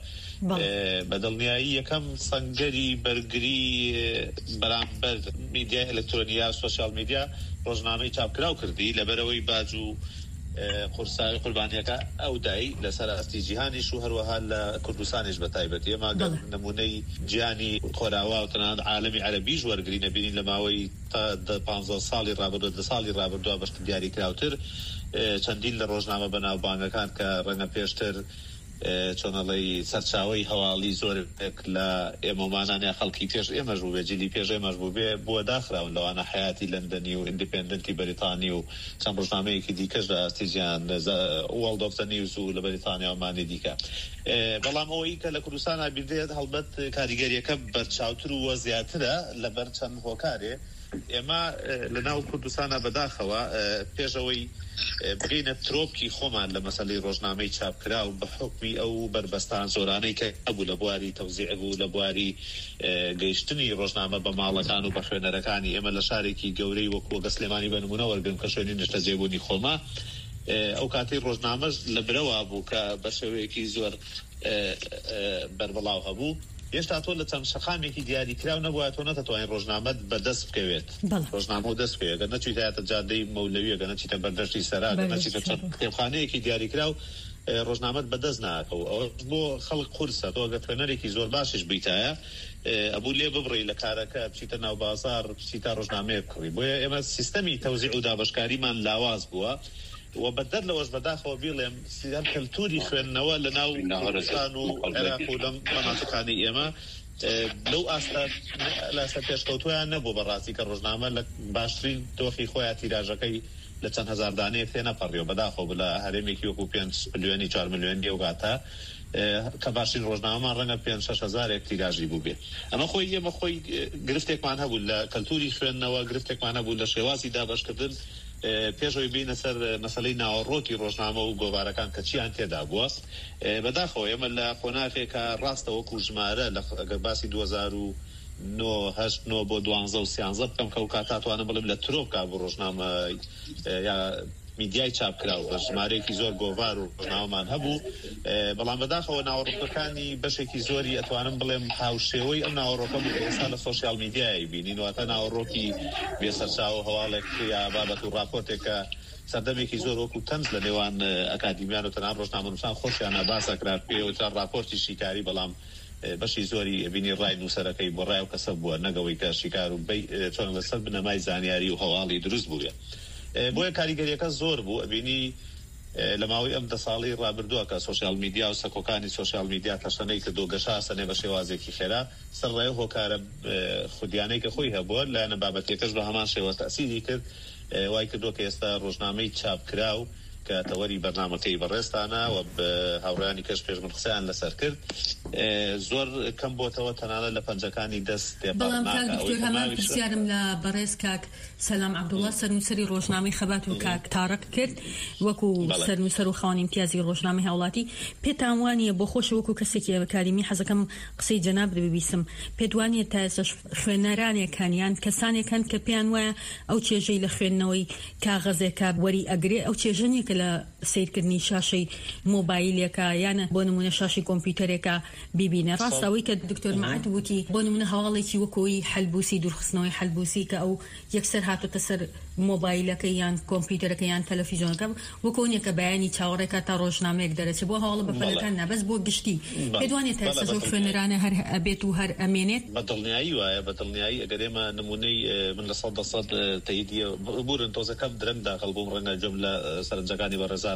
بەدڵنیایی یەکەم سەنگەری بەرگری بەرامبەر میدیای ئەلکترۆنیا سۆشیال میدیا ڕۆژنامەی چاپکراو کردی لەبەرەوەی باج و قورساوی قوربانیەکە ئەو دای لەسەر ئاستی جیهانیش و هەروەها لە کوردستانیش بە تایبەتی ئێمە نمونەی گیانی خۆراوا و تەنانەت عالەمی عەرەبیش وەرگری نەبینین لە ماوەی تا پانزە ساڵی ڕابردووە دە ساڵی ڕابردووە بەشت دیاری کراوتر چەندین لە ڕۆژنامە بەناوبانگەکان کە ڕەنگە پێشتر چۆنەڵی سەرچاوەی هەواڵی زۆرێک لە ئێمەمانانە خەڵکی پێش ئێمەش بوو بێ جلی پێش ئێمەش بوو بێ بووە داخراون لەوانە حیاتی لەندەنی و ئیندیپێندنتی بەریتانی و چەند ڕۆژنامەیەکی دیکەش لە ئاستیجیان وەڵد ئۆف دە نیوز و لە بەریتانیا ومانی دیکە بەڵام ئەوەی کە لە کوردستانە بیردێت هەڵبەت کاریگەریەکە بەرچاوتر و وە زیاترە لەبەر چەند هۆکارێ ئێمە لەناو کوردستانە بەداخەوە پێشەوەی بگەینە ترۆپکی خۆمان لە مەسەلەی ڕۆژنامەی چاپکرا و بە حکمی ئەو بربەستان زۆرانەی کە هەبوو لە بواری تەوزیع بوو لە بواری گەیشتنی ڕۆژنامە بە ماڵەکان و بە خوێنەرەکانی ئێمە لە شارێکی گەورەی وەکو وەگە سلێمانی بە نمونە وەرگرم کە شوێنی نیشتە جێبوونی خۆما ئەو کاتەی ڕۆژنامەش لە برەوە بوو کە بە شێوەیەکی زۆر بەربڵاو هەبوو هێشتا تۆ لە چەند شەقامێکی دیاریکراو نەبووە تۆ نەتەتوانین ڕۆژنامەت بەدەست بکەوێت ڕۆژنامە و دەست بکەوێت گە نەچیتە هاتە جادەی مەولەوی گە نەچیتە بەردەشتی سەرا گە نەچیتە چەند کتێبخانەیەکی دیاریکراو ڕۆژنامەت بەدەست ناکەوە ئەوە بۆ خەڵک قورسە تۆ گە خوێنەرێکی زۆر باشش بیتایە ئەبوو لێ ببڕی لە کارەکە بچیتە ناو بازار بچیتە ڕۆژنامەیە بکڕی بۆیە ئێمە سیستەمی تەوزیع و دابەشکاریمان لاواز بووە و بەدەر لەوەش بەداخەوە بیڵێم سیدان کەلتوری خوێندنەوە لە ناو کوردستان و عێراق و لەم مەناطقانی ئێمە لەو ئاستا لاسە پێشکەوتویان نەبوو بەڕاستی کە ڕۆژنامە لە باشترین دۆخی خۆیان تیراژەکەی لە چەند هەزار دانەیەک تێ نەپەڕیەوە بەداخەوە لە هەرێمێکی وەکو پێنج ملیۆنی چوار ملیۆنی ئەو گاتە کە باشترین ڕۆژنامەمان ڕەنگە پێنج شەش هەزارێک تیراژی بوو بێ ئەمە خۆی ئێمە خۆی گرفتێکمان هەبوو لە کەلتوری خوێندنەوە گرفتێکمان هەبوو لە شێوازی دابەشکردن پێشەوەی بینە سەر مەسەلەی ناوەڕۆکی ڕۆژنامە و گۆڤارەکان کە چیان تێدا بووە بەداخەوە ئێمە لە خۆناکێکە ڕاستە وەکو ژمارە لە ئەگەر باسی دوو هەزار و نۆ هەشت نۆ بۆ دوانزە و سیانزە بکەم کە و کاتاتوانم بڵم لە ترۆکا بۆ ڕۆژنامە یا میدیای چاپکراو بە ژمارەیەکی زۆر گۆڤار و ڕۆژنامەمان هەبوو بەڵام بەداخەوە ناوەڕۆکەکانی بەشێکی زۆری ئەتوانم بڵێم هاوشێوەی ئەم ناوەڕۆکە بوو کە ئێستا لە سۆشیال میدیای بینین واتە ناوەڕۆکی بێسەرچاو هەواڵێک یا بابەت و راپۆرتێکە سەردەمێکی زۆر وەکو تەنز لە نێوان ئەکادیمیان و تەنها ڕۆژنامەنووسان خۆشیانە باسەکرا پێ تا راپۆرتی شیکاری بەڵام بەشی زۆری بینی ڕای نووسەرەکەی بۆ ڕای و کەسە بووە نەگەوەی کە شیکار و چۆن لەسەر بنەمای زانیاری و هەواڵی دروست بووە بۆیە کاریگەریەکە زۆر بوو ئەبینی لە ماوەی ئەم دە ساڵی ڕابردووە کە سۆشیال میدیا و سەکۆکانی سۆشیال میدیا تەشەنەی کردو گەشا سەنێ بە شێوازێکی خێرا سەرڕێ هۆکارە خودیانەی کە خۆی هەبووە لایەنە بابەتێکەش بە هەمان شێوە تەسیری کرد وای کردووە کە ئێستا ڕۆژنامەی چاپکراو کە تەوەری بەرنامەکەی بەڕێستانە و هاوڕانی کەش پێش من قسەیان لەسەر کرد زۆر کەم بۆتەوە تەنانەت لە پەنجەکانی دەست بەڵام کاک دکتۆر هەمان پرسیارم لە بەڕێز کاک سەلام عەبدوڵڵا سەرنووسەری ڕۆژنامەی خەبات و کاک تارق کرد وەکو سەرنووسەر و خاوەنی امتیازی ڕۆژنامەی هاوڵاتی پێتان وانییە بۆ خۆش وەکو کەسێکی بەکاریمی حەزەکەم قسەی جەناب ببیسم پێت وانییە تا ئێستا خوێنەرانێکانیان کەسانێکن کە پێیان وایە ئەو چێژەی لە خوێندنەوەی کاغەزێکە وەری ئەگرێ ئەو چێژەنێکە لە سیرکردنی شاشەی مۆبایلێکە یانە بۆ نمونە شاشی کۆمپیوتەرێکە بیبینە ڕاستەوەی کە دکتۆر مەعەد وتی بۆ نمونە هەواڵێکی وەکۆی حەلبوسی دوورخستنەوەی حەلبوسی کە ئەو یەکسەر هاتوتە سەر مۆبایلەکە یان کۆمپیوتەرەکە یان تەلەڤیزۆنەکە وەکۆنیەکە بەیانی چاوەڕێکە تا ڕۆژنامەیەک دەرەچێت بۆ هەواڵە بەپەلەکان نەبەس بۆ گشتی پێدوانێت تا ئێستا زۆر خوێنەرانە هەر ئەبێت و هەر ئەمێنێت بەدڵنیایی وایە بەدڵنیایی ئەگەر ئێمە نمونەی من لە سەد دەسەد تەییدیە بورن تۆزەکەم درەنگ داخڵ بووم ڕەنگە جەم لە سەرنجەکانی بەڕێزان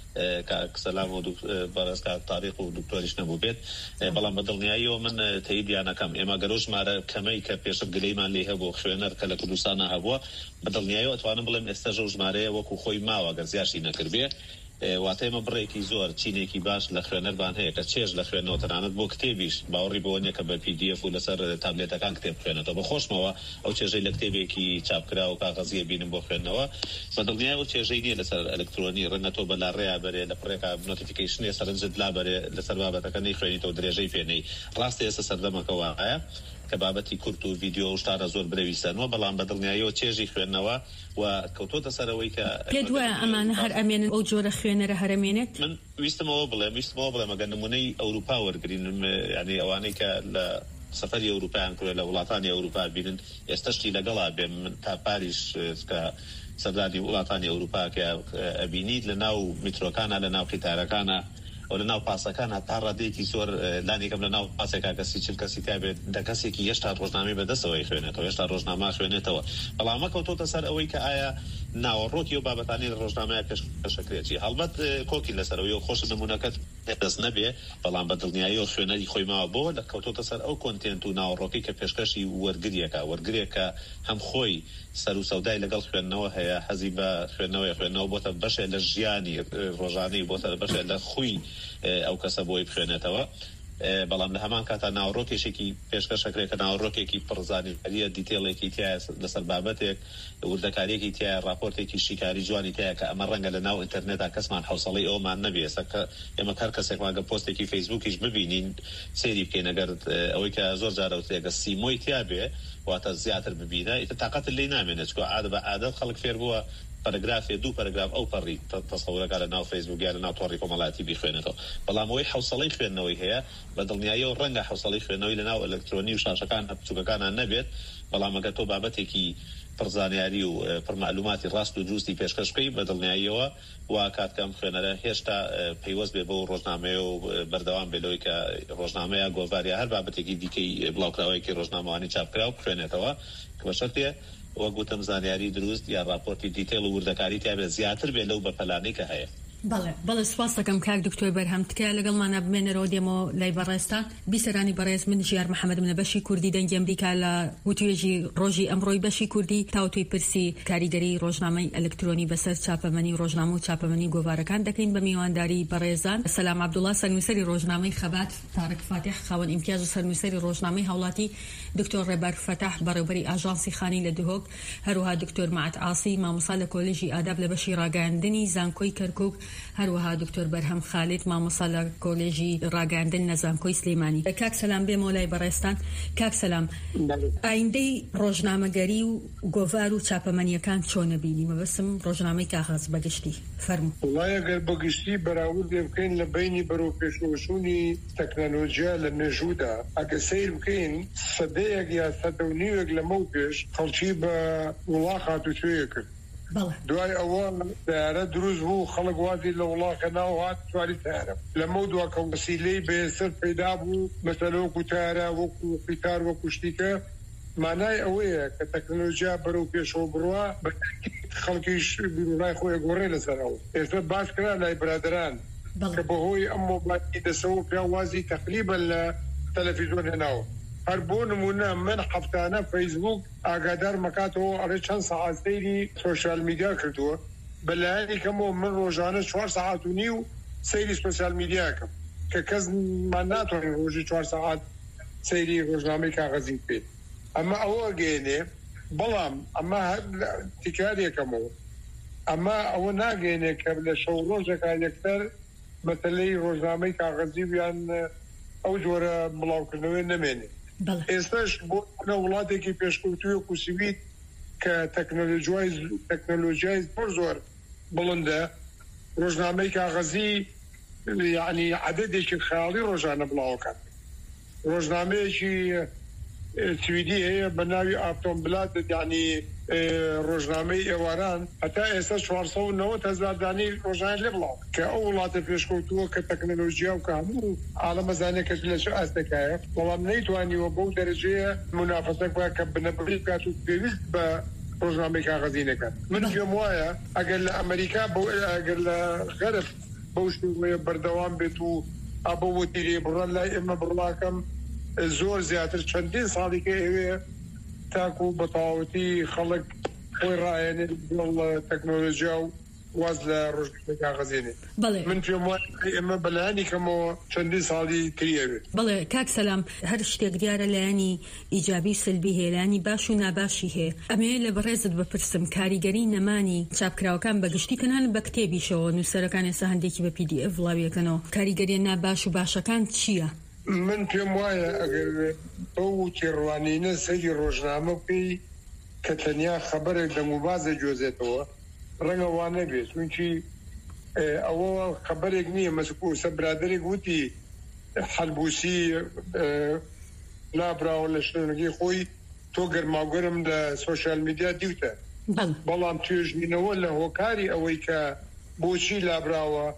سەلام و بەڕێزکە تاریخ و دکتۆریش نەبوو بێت بەڵام بەدڵنیاییەوە من تەییدیانەکەم ئێمە گەرۆ ژمارە کەمەی کە پێشتر گلەیمان لێ هەبوو خوێنەر کە لە کوردستانە هەبووە بەدڵنیاییەوە ئەتوانم بڵێم ئێستا ژەو ژمارەیە وەکو خۆی ماوە گەر زیاشی نەکردبێ واتەیمە بڕێکی زۆر چینێکی باش لە خوێنەربان هەیە کە چێژ لە خوێنەوە تەنانەت بۆ کتێبیش باوەڕی بۆ نییە کە بە پی دی ئەف و لەسەر تابلێتەکان کتێب خوێنێتەوە بە خۆشمەوە ئەو چێژەی لە کتێبێکی چاپکرا و کاغەزیە بینم بۆ خوێندنەوە بەدڵنیایە ئەو چێژەی نییە لەسەر ئەلکترۆنی ڕەنگە تۆ بە لاڕێیا بەرێ لە پڕێکا نۆتیفیکیشنێ سەرنجت لابەرێ لەسەر بابەتەکە نەیخوێنیتەوە درێژەی پێنەی ڕاستی ئێستا سەردەمەکەوە هەیە کە بابەتی کورت و ڤیدیۆ و شتارە زۆر برەویستنەوە بەڵام بەدڵنیاییەوە چێژی خوێندنەوە و کەوتۆتە سەرەوەی کە پێت وایە ئەمانە هەر ئەمێنن ئەو جۆرە خوێنەرە هەرەمێنێت من ویستمەوە بڵێم ویستمەوە بڵێم ئەگەر نمونەی ئەوروپا وەرگرین یعنی ئەوانەی کە لە سەفەری ئەوروپایان کرێ لە وڵاتانی ئەوروپا بینن ئێستاشتی لەگەڵا بێ من تا پاریش کە سەردانی وڵاتانی ئەوروپا کە ئەبینیت لە ناو میترۆکانە لە ناو قیتارەکانە ئەو لە ناو پاسەکانە تا ڕادەیەکی زۆر لانێکم لە ناو پاسێکا کەسی چل کەسی تا بێت دە کەسێکی هێشتا ڕۆژنامەی بەدەستەوەی خوێنێتەوە هێشتا ڕۆژنامە خوێنێتەوە بەڵام کەوتۆتە سەر ئەوەی کە ئایا ناوەڕۆکی و بابەتانی لە ڕۆژنامەیە پێشکەشەکرێتی هەڵبەت کۆکی لەسەرەوەی و خۆش نمونەکەت دەست نەبێ بەڵام بەدڵنیایی و خوێنەری خۆی ماوە بۆ لە کەوتۆتە سەر ئەو کۆنتێنت و ناوەڕۆکی کە پێشکەشی وەرگریەکە وەرگرێکە هەم خۆی سەر و سەودای لەگەڵ خوێندنەوە هەیە حەزی بە خوێندنەوەی خوێندنەوە بۆتە بەشێ لە ژیانی ڕۆژانەی بۆتە بەشێ لە خوی ئەو کەسە بۆی بخوێنێتەوە بەڵام لە هەمان کاتا ناوڕۆکێشێکی پێشکەشەکرێت کە ناوڕۆکێکی پڕزانیریە دیتێڵێکی تایە لەسەر بابەتێک وردەکارێکی تایە راپۆرتێکی شیکاری جوانی تایە کە ئەمە ڕەنگە لە ناو ئینتەرنێتا کەسمان حوسڵەی ئەومان نەبێسە کە ئێمە هەر کەسێکمان گە پۆستێکی فەیسبووکیش ببینین سێری بکەین ئەگەر ئەوەی کە زۆر جارە وتێگە سیمۆی تیا بێ واتە زیاتر ببینە ئیتر تاقەت لێ نامێنێت چکۆ عادە بە عادەت خەڵک فێر بووە پەرەگرافێ دوو پەرەگراف ئەو پەڕی تەسەورەکە لە ناو فەیسبووک یا لە ناو تۆڕی کۆمەڵایەتی بیخوێنێتەوە بەڵام ئەوەی حوسڵەی خوێندنەوەی هەیە بەدڵنیاییەوە ڕەنگە حوسڵەی خوێندنەوەی لە ناو ئەلکترۆنی و شاشەکان بچووکەکانان نەبێت بەڵام ئەگەر تۆ بابەتێکی پڕزانیاری و پڕمعلوماتی ڕاست و دروستی پێشکەش بکەی بەدڵنیاییەوە وا کاتکەم خوێنەرە هێشتا پەیوەست بێ بۆ ڕۆژنامەیە و بەردەوام بێلەوەی کە ڕۆژنامەیە گۆڤاریە هەر بابەتێکی دیکەی بڵاوکراوەیەکی ڕۆژنامەوانی چاپکرا و بخوێنێتەوە کە بە شەرتێ وە گوتم زانیاری دروست یا راپۆرتی دیتێڵ و وردەکاری تیا زیاتر بێ لەو بەپەلانەی کە هەیە بەڵێ بەڵێ سپاس دەکەم کاک دکتۆر بەرهەم تکایە لەگەڵمانە بمێنەرەوە دێمەوە لای بەڕێستان بیسەرانی بەڕێز من ژیار محەممەد منە بەشی کوردی دەنگی ئەمریکا لە وتوێژی ڕۆژی ئەمڕۆی بەشی کوردی تاوتوی پرسی کاریگەری ڕۆژنامەی ئەلکترۆنی بەسەر چاپەمەنی ڕۆژنامە و چاپەمەنی گۆڤارەکان دەکەین بە میوانداری بەڕێزان سەلام عەبدوڵڵا سەرنووسەری ڕۆژنامەی خەبات تارق فاتح خاوەن ئیمتیاز و سەرنووسەری ڕۆژنامەی هاوڵاتی دکتۆر ڕێبەر فەتاح بەڕێوەبەری ئاژانسی خانی لە دهۆک هەروها دکتۆر مەعەد عاسی مامۆستا لە کۆلێژی ئاداب لە بەشی ڕاگەاندنی زانکۆی کەرکووک هەروەها دکتۆر بەرهەم خالید مامۆستا لە کۆلێژی ڕاگەاندن نەزانکۆی سلێمانی. کاک سەلام بێ مۆلای بەڕێستان. کاک سەلام، ئایندەی ڕۆژنامەگەری و گۆڤار و چاپەمەنیەکان چۆنە بینی؟ مەبەستم ڕۆژنامەی کاغەز بەگشتی فەرموو. وڵای ئەگەر بەگشتی بەراورد بکەین لە بینی بەرەو پێشوەشوونی تەکنەلۆژیا لە مێژوودا، ئەگە سیر بکەین سەدەیەک یا سەدە و نیوێک لەمە پێش خەڵکی بە وڵا هاتوچۆیە کرد. دوای ئەوە دارە دروست بوو خەڵک وازی لە وڵاکە ناو هات تواری تارە لەمە دووەکە وەسیلەی بێسەر پەیدا بوو مەسەلە وەکو تارە وەکو قیتار وەکو شتیکە. مانای ئەوەیە کە تەکنۆلۆژیا بەرەو پێشەوە بڕوا خەڵکیش بیرونای خۆی گۆڕێ لەسەرەوە. ئێستا باس کرا لای برادران کە بەهۆی ئەم مۆبایلی دەسەوە پیاوازی تقریبا لە تەلەڤیزۆن هێناوە. هەر بۆ نمونە من هەفتانە فەیسبوک ئاگادار مەکاتەوە ئەڕێ چەند سەعات سەیری سۆشیال میدیا کردووە. بەلایەنی کەمەوە من ڕۆژانە چوار سەعات و نیو سەیری سۆشیال میدیاکەم کە کەسمان ناتوانێت ڕۆژی چوار سەعات سەیری ڕۆژنامەی کاغەزی بکەیت. ئەمە ئەوە گەێنێ، بەڵام ئەمە تیکارێکەمەوە ئەمە ئەوە ناگەێنێ کە لە شەو ڕۆژێکا یەکتەر مەسەلەی ڕۆژنامەی کاغەزی بیان ئەو جۆرە بڵاوکردنەوەی نەمێنێ. ئێستاش بۆ وڵاتێکی پێشکەوتووی و سوید کە تەکنۆلۆژیای زۆر زۆر بڵندە، ڕۆژنامەی کاغەزی یعنی عەدەدێکی خەیاڵی ڕۆژانە بڵاوەکات. ڕۆژنامەیەکی سویدی هەیە بە ناوی ئاپتۆن بلات، یعنی ڕۆژنامەی ئێواران هەتا ئێستا چوارسەد و نەوەت هەزار دانەی ڕۆژانە لێ بڵاو کە ئەو وڵاتە پێشکەوتووە کە تەکنۆلۆژیا و کە هەموو عالەمە زانێت کە لە چ ئاستەکایە، بەڵام نەیتوانیوە بەو دەرەجەیە مونافەسە بکات کە بنەبڕی بکات و پێویست بە ڕۆژنامەی کاغەزی نەکات. من پێم وایە ئەگەر لە ئەمریکا ئەگەر لە غەرب بەو شێوەیە بەردەوام بێت و ئابە وەتیرێ بڕۆن لای ئێمە بڕڵاکەم زۆر زیاتر چەندین ساڵی کە ئێوێ تاکو بە تەواوەتی خەڵک خۆی ڕایەنێت دڵ تەکنۆلۆژیا و واز لە ڕۆژنامەی کاغەزێنێ. من پێم وایە ئێمە بەلایەنی کەمەوە چەندین ساڵی تریەوێت. بەڵێ کاک سەلام، هەر شتێک دیارە لایەنی ئیجابی سلبی هەیە، لایەنی باش و ناباشی هەیە. ئەمەیە لە بەڕێزت بپرسم، کاریگەری نەمانی چاپکراوەکان بەگشتی تەنان بە کتێبیشەوە نووسەرەکان ئێستا هەندێکی بە پی دی ئەف وڵاویەکەنەوە، کاریگەری ناباش و باشەکان چییە؟ من پێم وایە ئەگەر ئەو تێڕوانینە سەیری ڕۆژنامە بکەی کە تەنیا خەبەرێک دەموبازە جۆزێتەوە ڕەنگە وانە بێت، چونکی ئەوە خەبەرێک نییە. مەسکوسە برادێک وتی حەلبوسی لابراوە لە شوێنگی خۆی تۆ گەرماگەرم لە سۆشیال میدیا دیوتە، بەڵام توێژبینەوە لە هۆکاری ئەوەی کە بۆچی لابراوە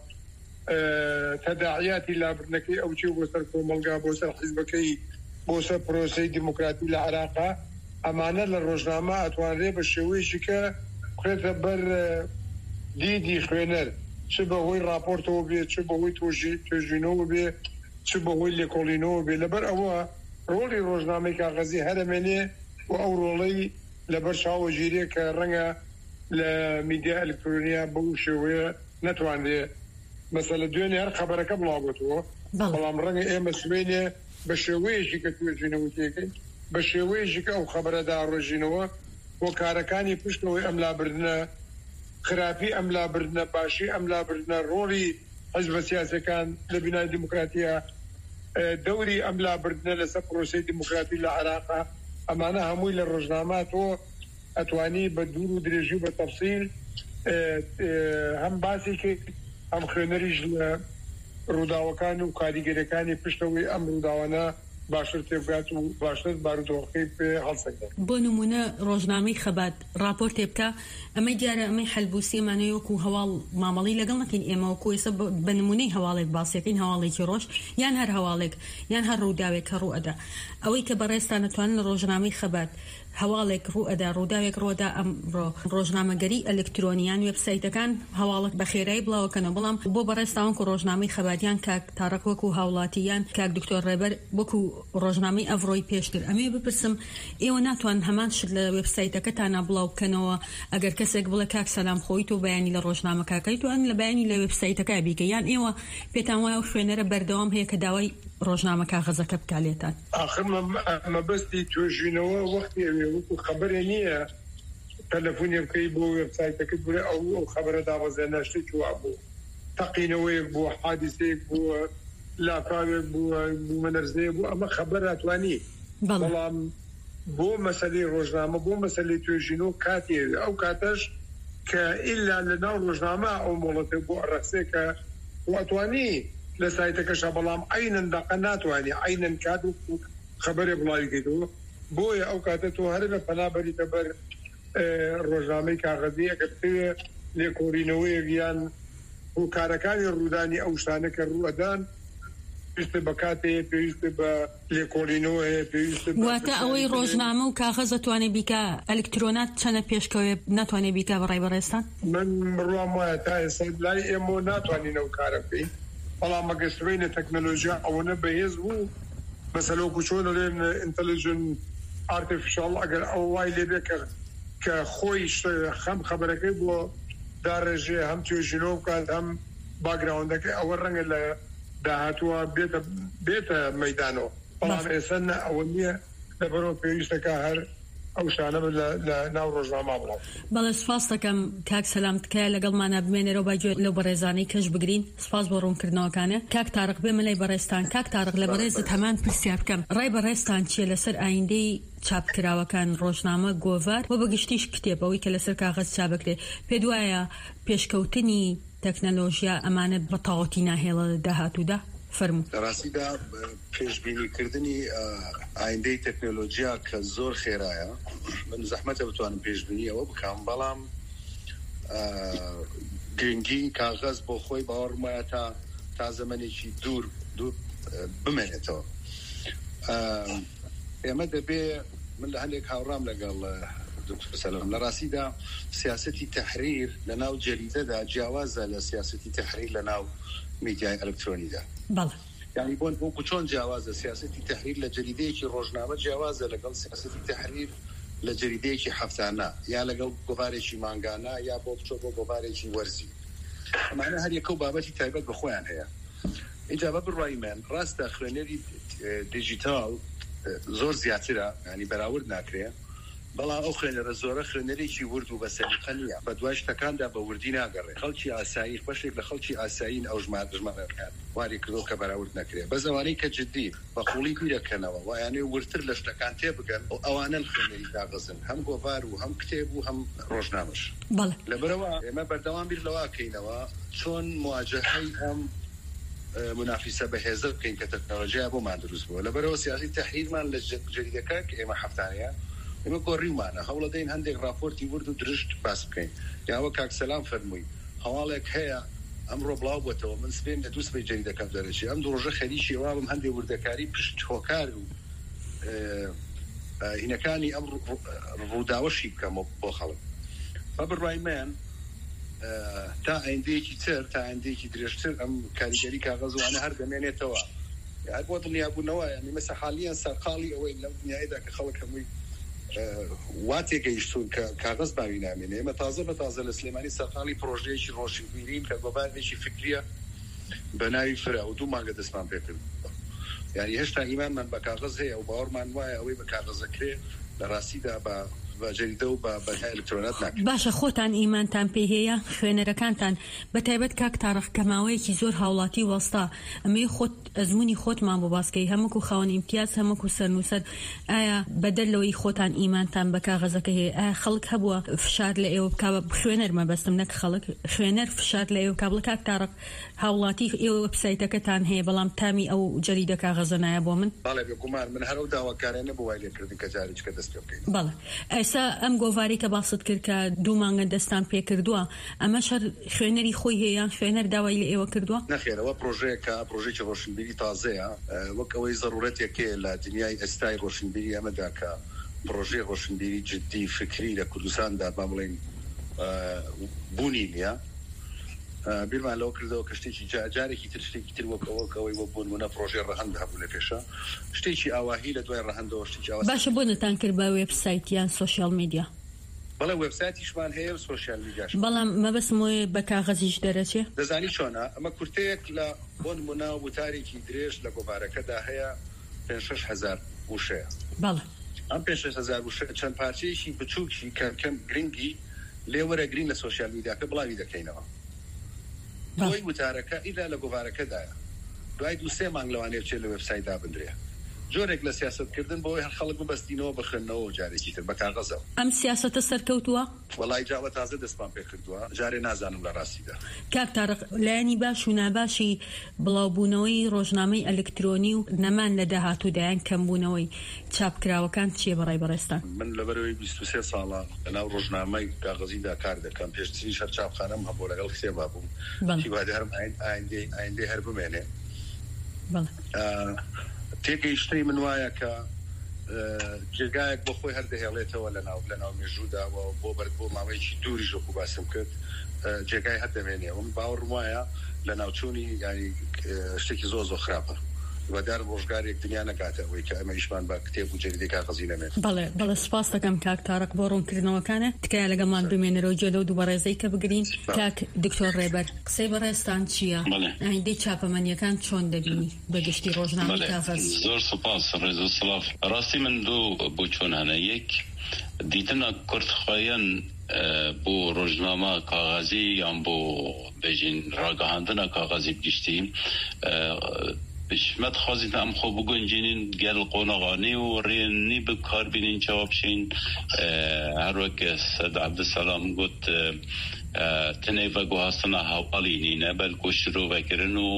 تەداعیاتی لابرنەکەی ئەو چی بۆ سەر کۆمەلگا بۆ سەر حیزبەکەی بۆ سەر پرۆسەی دیموکراتی لە عێراقا، ئەمانە لە ڕۆژنامە ئەتوانرێ بە شێوەیەکی کە بخێتە بەر دیدی خوێنەر، چ بەهۆی راپۆرتەوە بێ، چ بەهۆی توێژبینەوە بێ، چ بەهۆی لێکۆڵینەوە بێ. لەبەر ئەوە ڕۆڵی ڕۆژنامەی کاغەزی هەرەمێنێ و ئەو ڕۆڵەی لەبەر چاوە ژیرێ کە ڕەنگە لە میدیا ئەلکترۆنیا بەو شێوەیە نەتوانرێ مەسەلە دوێنێ هەر خەبەرەکە بڵاوبێتەوە، بەڵام ڕەنگە ئێمە سوێنێ بە شێوەیەکی کە توێژینەوە تێکەین، بە شێوەیەکی کە ئەو خەبەرەدا ڕۆژینەوە بۆ کارەکانی پشتەوەی ئەملابردنە، خراپی ئەملابردنە، باشی ئەملابردنە، ڕۆڵی حیزبە سیاسەکان لە بینای دیموکراتیە، دەوری ئەملابردنە لەسەر پرۆسەی دیموکراتی لە عێراقا، ئەمانە هەمووی لە ڕۆژناماتەوە ئەتوانی بە دوور و درێژی و بە تەفسیل هەم باسی کرد، ئەم خوێنەریش لە ڕووداوەکان و کاریگەریەکانی پشتەوەی ئەم ڕووداوانە باشتر تێبگات و باشتر بارودۆخەکەی پێ هەڵسەنگێت. بۆ نمونە ڕۆژنامەی خەبات راپۆرت تێ بکە، ئەمەی دیارە ئەمەی حەلبوسیمانەیە وەکو هەواڵ مامەڵی لەگەڵ نەکەین ئێمە وەکو ئێستا بە نمونەی هەواڵێک باسیەکەین، هەواڵێکی ڕۆژ یان هەر هەواڵێک یان هەر ڕووداوێک کە ڕوئەدا. ئەوەی کە بەڕێستان دەتوانن ڕۆژنامەی خەبات هەواڵێک ڕوئەدا، ڕووداوێک ڕۆدا، ئەمڕۆ ڕۆژنامەگەری ئەلکترۆنیان وێبسایتەکان هەواڵک بە خێرایی بڵاوەکەنەوە، بەڵام بۆ بەڕێستاوەکو ڕۆژنامەی خەباتیان کاک تارەک وەکو هاوڵاتیان کاک دکتۆر ڕێبەر وەکو ڕۆژنامەی ئەڤڕۆی پێشتر، ئەمێ بپرسم ئێوە ناتوان هەمان شت لە وێبسایتەکەتانە بڵاو بکەنەوە؟ ئەگەر کەسێک بڵێ کاک سەلام خۆی تۆ بەیانی لە ڕۆژنامە کاکەی توان لە بەیانی لە وێبسایتەکە بیکە، یان ئێوە پێتان وایە خوێنەرە بەردەوام هەیە کە داوای ڕۆژنامە کاغەزەکە بکالێتان؟ ئاخر مەبەستی توێژینەوە وەختی وەکو خەبەرێ نییە تەلەفۆنی بکەی بۆ وێبسایتەکەت بڵێ ئەو ئەو خەبەرە دابەزێنە شتێکی وا بوو. تەقینەوەیەک بووە حادیسەیەک بووە لاکاوێک بووە بوومەنەرزەیە بوو ئەمە خەبەر ناتوانی بەڵام بۆ مەسەلەی ڕۆژنامە بۆ مەسەلەی توێژینەوە کاتێ ئەو کاتەش کە ئیلا لە ناو ڕۆژنامە ئەو مۆڵەتێک بۆ ئەڕەسێ کە واتوانی لە سایتەکەشە بەڵام عینەن دەقە ناتوانێ عینەن کات و خەبەرێ بڵاویکەیتەوە بۆیە ئەو کاتە تۆ هەر لە پەنابەریتە بەر ڕۆژنامەی کاغەزیە کە بتوێ لێکۆڕینەوەیەک یان هۆکارەکانی ڕوودانی ئەو شتانە کە ڕوئەدان پێویستە بە کاتەیە پێویستە بە لێکۆڵینەوەیە پێویستە واتە ئەوەی ڕۆژنامە و کاغەز دەتوانێت بیکە ئەلکترۆنات چەنە پێشکەوێ ناتوانێت بیکە بەڕای بەڕێستان من بڕوام وایە تا ئێستا لای ئێمە ناتوانین ئەو کارە بکەین بەڵام مەگەشتبینە تەکنۆلۆژیا ئەوەنە بەهێز بوو مەسەلەوەکو چۆن دەڵێن ئینتەلیجن ئارتیفیشیاڵ ئەگەر ئەو وای لێبێ کە خۆی خەم خەبەرەکەی بۆ داڕێژێ هەم توێژینەوە بکات هەم باگراوندەکەی ئەوە ڕەنگە لە داهاتووە بێتە بێتە مەیدانەوە بەڵام ئێستا ئەوە نییە لەبەرەوە پێویستەکە هەر ئەو شانە لە ناو ڕۆژنامە بڵاو. بەڵێ سپاس دەکەم کاک سەلام تکایە لەگەڵمانە بمێنێرەوە باگوێ لەو بەڕێزانەی کەش بگرین. سپاس بۆ ڕوونکردنەوەکانە. کاک تارق بێمە لای بەڕێستان. کاک تارق لە بەڕێزت هەمان پرسیار بکەم ڕای بەڕێستان چیە لەسەر ئایندەی چاپکراوەکان ڕۆژنامە گۆڤار و بەگشتیش کتێبەوەی کە لەسەر کاغەز چاپەکرێ پێ دوایە پێشکەوتنی تەکنەلۆژیا ئەمانە بەتەواوەتی ناهێڵە لە داهاتوودا؟ فەرموو. لەڕاستیدا پێشبینیکردنی ئایندەی تەکنۆلۆژیا کە زۆر خێرایە من زەحمەتە بتوانم پێشبینی ئەوە بکەم بەڵام گرنگی کاغەز بۆ خۆی باوەڕم وایە تا تا زەمانێکی دوور دوور بمێنێتەوە. ئێمە دەبێ من لە هەندێک هاوڕام لەگەڵ دکتۆر سەلام لە ڕاستیدا سیاسەتی تەحریر لە ناو جەریدەدا جیاوازە لە سیاسەتی تەحریر لە ناو میدیای ئەلکترۆنیدا. بەڵێ. یعنی بۆن بۆ چۆن جیاوازە سیاسەتی تەحریر لە جەریدەیەکی ڕۆژنامە جیاوازە لەگەڵ سیاسەتی تەحریر لە جەریدەیەکی هەفتانە یا لەگەڵ گۆڤارێکی مانگانە یا بۆ بچۆ بۆ گۆڤارێکی وەرزی. ئەمانە هەر یەکە و بابەتی تایبەت بە خۆیان هەیە. اینجا بە بڕای من ڕاستە خوێنەری دیجیتال زۆر زیاترە ینی بەراورد ناکرێ بەڵام ئەو خوێنەرە زۆرە خوێنەرێکی ورد و بە سەلیقە نییە بە دوای شتەکاندا بە وردی ناگەڕێ خەڵکی ئاسایی بەشێک لە خەڵکی ئاسایین ئەو ژمارەکان واری کردو کە بەراورد نەکرێ بە زەوانەی کە جددی بە قوڵی بیرەکەنەوە وایانەی ورتر لە شتەکان تێ بگەن و ئەوانە خوێنەری داغزن هەم گۆڤار و هەم کتێب و هەم ڕۆژنامەش. لەبەرەوە ئێمە بەردەوام بیر لەوە بکەینەوە چۆن مواجهەی ئەم منافسە بەهێزە بکەین کە تەکنۆلۆژیا بۆمان دروست بووە. لەبەرەوە سیاسی تەحریرمان لە جەریدەکە کە ئێمە هەفتانەیە ئێمە گۆڕیمانە هەوڵە دەین هەندێک راپۆرتی ورد و درشت باس بکەین یاوە کاک سەلام فەرمووی هەواڵێک هەیە ئەمڕۆ بڵاو بۆتەوە من سبێن لە دوو سبەی جەریدەکەم دەرەچی ئەم دوو ڕۆژە خەریکی وابم هەندێک وردەکاری پشت هۆکار و هینەکانی ئەم ڕووداوەشی بکەم بۆ خەڵک. بە بڕای من تا ئایندەیەکی تر تا ئایندەیەکی درێژتر ئەم کاریگەری کاغەزوانە هەر دەمێنێتەوە یان بۆ دڵنیابوونەوە یعنی مەسە حالیان سەرقاڵی ئەوەی لەم دنیایدا کە خەڵک هەمووی وا تێگەیشتون کە کاغەز باوی نامێنێ ئێمە تازە بە تازە لە سلێمانی سەرقاڵی پرۆژەیەکی ڕۆشنبیرین کە گۆڤارێکی فکریە بە ناوی فرە و دوو مانگە دەستمان پێکرد یعنی هێشتا ئیمانمان بە کاغەز هەیە و باوەڕمان وایە ئەوەی بە کاغەزەکرێ لە ڕاستیدا بە جەریدە و بە ئەلکترۆنات ناکرێت. باشە خۆتان ئیمانتان پێ هەیە خوێنەرەکانتان بە تایبەت کاک تارق کەماوەیەکی زۆر هاوڵاتی وەستا ئەمەی خۆت ئەزمموی خۆتمان بۆ باسکەی هەموو خاوەن ئیمتیاز هەموو سەرنووسەر ئایا بەدەلەوەی خۆتان ئیمانتان بە کاغەزەکە هەیە ئایا خەڵک هەبووە فشار لە ئێوە بکە خوێنەر مەبەستم نەک خەڵک خوێنەر فشار لە ئێوە کابڵ کاک تارق هاوڵاتی ئێوە وەبسایتەکەتان هەیە بەڵام تامی ئەو جەریدە کاغەزە نایە بۆ من؟ بەڵێ بێگومان من هەرو داواکارانە بۆ وای لێکردن کە جارێککە دەست پێ بکەین. بەڵێ ئێستا ئەم گۆڤاری کە باست کرد کە دوو مانگە دەستان پێ کردووە ئەمە شەر خوێنەری خۆی هەیە خوێنەر داوای لە ئێوە کردووە؟ نەخێرەوە پرۆژەیەکە پرۆژێکی ڕۆشنبیری تازەیە وەک ئەوەی ضرورەتێکێ لە دنیای ئێستای ڕۆشنبیری ئەمەدا کە پرۆژەی ڕۆشنبیری جددی فکری لە کوردستاندا با بڵێن بوونی نییە بیرمان لەوە کردەوە کە شتێکی جارێکی تر شتێکی تر وەکەوەکەوەی وە بوون منە پرۆژێ ڕەهەند هەبوو لە پێشە شتێکی ئاواهی لە دوای ڕەهەندەوە شتێکی ئاوا. باشە بۆ نەتان کرد بە وێبسایت یان سۆشیال میدیا؟ بەڵێ وێبسایتیشمان هەیە و سۆشیال میدیاش. بەڵام مەبەستمەوەی بە کاغەزیش دەرەچێ؟ دەزانی چۆنە ئەمە کورتەیەک لە بۆ نمونە وتارێکی درێژ لە گۆڤارەکەدا هەیە پێنج شەش هەزار وشەیە. بەڵێ ئەم پێنج شەش هەزار وشە چەند پارچەیەکی بچووکی کەم کەم گرنگی لێوەرە گرین لە سۆشیال میدیاکە بڵاوی دەکەینەوە. بۆی وتارەکە ئیدا لە گۆڤارەکەدایە دوای دوو سێ مانگ لەوانەیە بچێت لە وێبسایت دابدرێ جۆرێک لە سیاستکردن بۆی هەر خەڵک ببەستینەوە بخنەوە جارێکی تر بە کاغەزەوە. ئەم سیاسەتە سەرکەوتووە؟ وەڵای جاوە تازە دەستمان پێ کردووە جارێ نازانم لە ڕاستیدا. کاک تارق لایەنی باش و ناباشی بڵاوبوونەوەی ڕۆژنامەی ئەلکترۆنی و نەمان لە داهاتوودایان کەمبوونەوەی چاپکراوەکان چیە بەڕای بەڕێستان؟ من لەبەرەوەی بیست و سێ ساڵە لەناو ڕۆژنامەی کاغەزیدا کار دەکەم پێشتری شەر چاپخانەم هەبوو لەگەڵ کتێبا بووم هیوادە هەرم ئایندەی هەر بمێنێ. تێگەیشتەی من وایە کە جێگایەک بۆ خۆی هەردەهێڵێتەوە لەناو لەناو مێژووداوە بۆ بەر بۆ ماوەیەکی دووری ژۆک و باسم کرد جێگای هەردەمێنێ من باوەڕم وایە لە ناوچوونی ینی شتێکی زۆر زۆر خراپە بەدار ڕۆژگارێک دنیا نەکاتەوەی کە ئەمە ئیشمان بە کتێب و جەریدەی کاغەزی نەمێت. بەڵێ بەڵێ سپاس دەکەم کاک تارق بۆ ڕوونکردنەوەکانە تکایە لەگەڵمان بمێنەرەوە جێدە و دووبە ڕێزەی کە بگرین. کاک دکتۆر ڕێبەر قسەی بەڕێستان چییە؟ ئایندەی چاپەمەنیەکان چۆن دەبینی بەگشتی ڕۆژنامەی کاغەز؟ زۆر سپاس ڕێز و سڵاف. ڕاستی من دوو بۆ چۆن هەنە یەک دیتنە کوردخوایان بۆ ڕۆژنامە کاغەزی یان بۆ بێژین ڕاگەهاندنە کاغەزی بگشتی بشمت خوازید هم خوب بگنجینین گل قناغانی و رینی به کار بینین جواب شین هر وقت سید عبدالسلام گفت تنه و گوهستنا حوالی نینه بلکو شروع وکرن و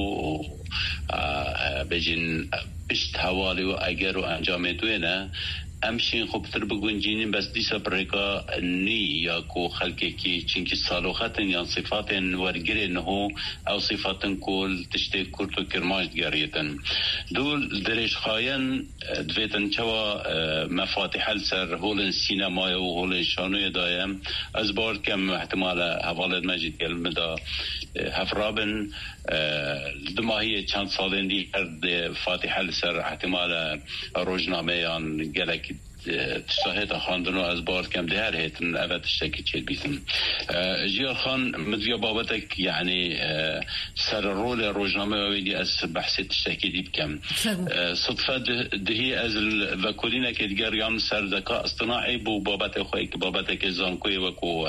بجین پشت حوالی و اگر و انجام دوینه امشین خوبتر بگنجینین بس دیسا برگا نی یا کو خلقی کی چنکی صالوخاتن یا صفاتن ورگرین هو او صفاتن کول تشتی کرد و کرماش گریتن دول درش خاین دویتن چوا مفاتیح السر هولن سینمای و هولن شانوی دایم از بار کم احتمال حوالت مجید کلمه دا هفرابن دماهی چند سالین دی هر فاتح السر احتمال روزنامه یان گلک تشاهد خواندن و از بار کم ده هر هیتن اوت تشتکی چید بیتن جیار خان مدویا بابتك يعني سر رول روزنامه ويدي از بحث تشتكي دي بكم صدفة دهي از الوكولينة كدقار يام سر ذكاء اصطناعي بو بابتك خويك بابتك زانكوي وكو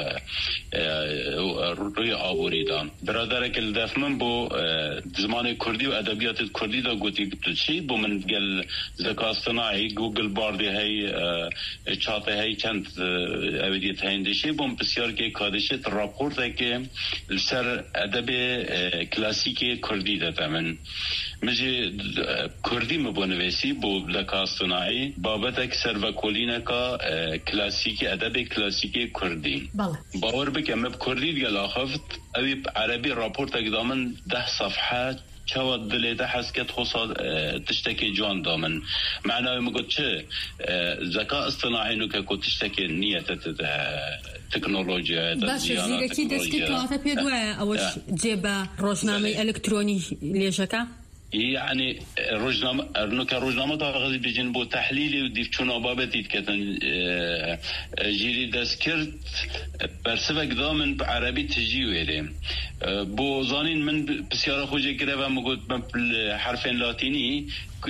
روي آبوري دان برادرك الدفمن بو زمان كردي و ادبيات الكردي دا قوتي بتلشي بو من قل ذكاء اصطناعي جوجل باردي هاي چاپه هایی چند اویدیت هندشی بوم بسیار که کادشت راپورته که سر ادب کلاسیک کردی داده من مجھے کردی مبونویسی بو لکا صناعی بابتک سر و کولینه کا کلاسیک ادب کلاسیک کردی باور بکم مب کردی دیگه لاخفت اوی عربی راپورته دامن ده صفحات چه دلی ده حسکت خصوصا تشتکی جوان دامن معناه میگه چه ذکاء اصطناعی نو که کو تشتکی نیت تکنولوژیا باشه زیرکی دستی کلاته پیدوه اوش جبه روزنامه الکترونی لیشکه يعني روزنامه ارنك روزنامه كاغذي بيجن بو تحليلي وديف چونا بابتيت كتن جيري دسكرت برسفك ضامن بعربي تجي ويري بو زانين من بسياره خوجه كده و مگود حرفين لاتيني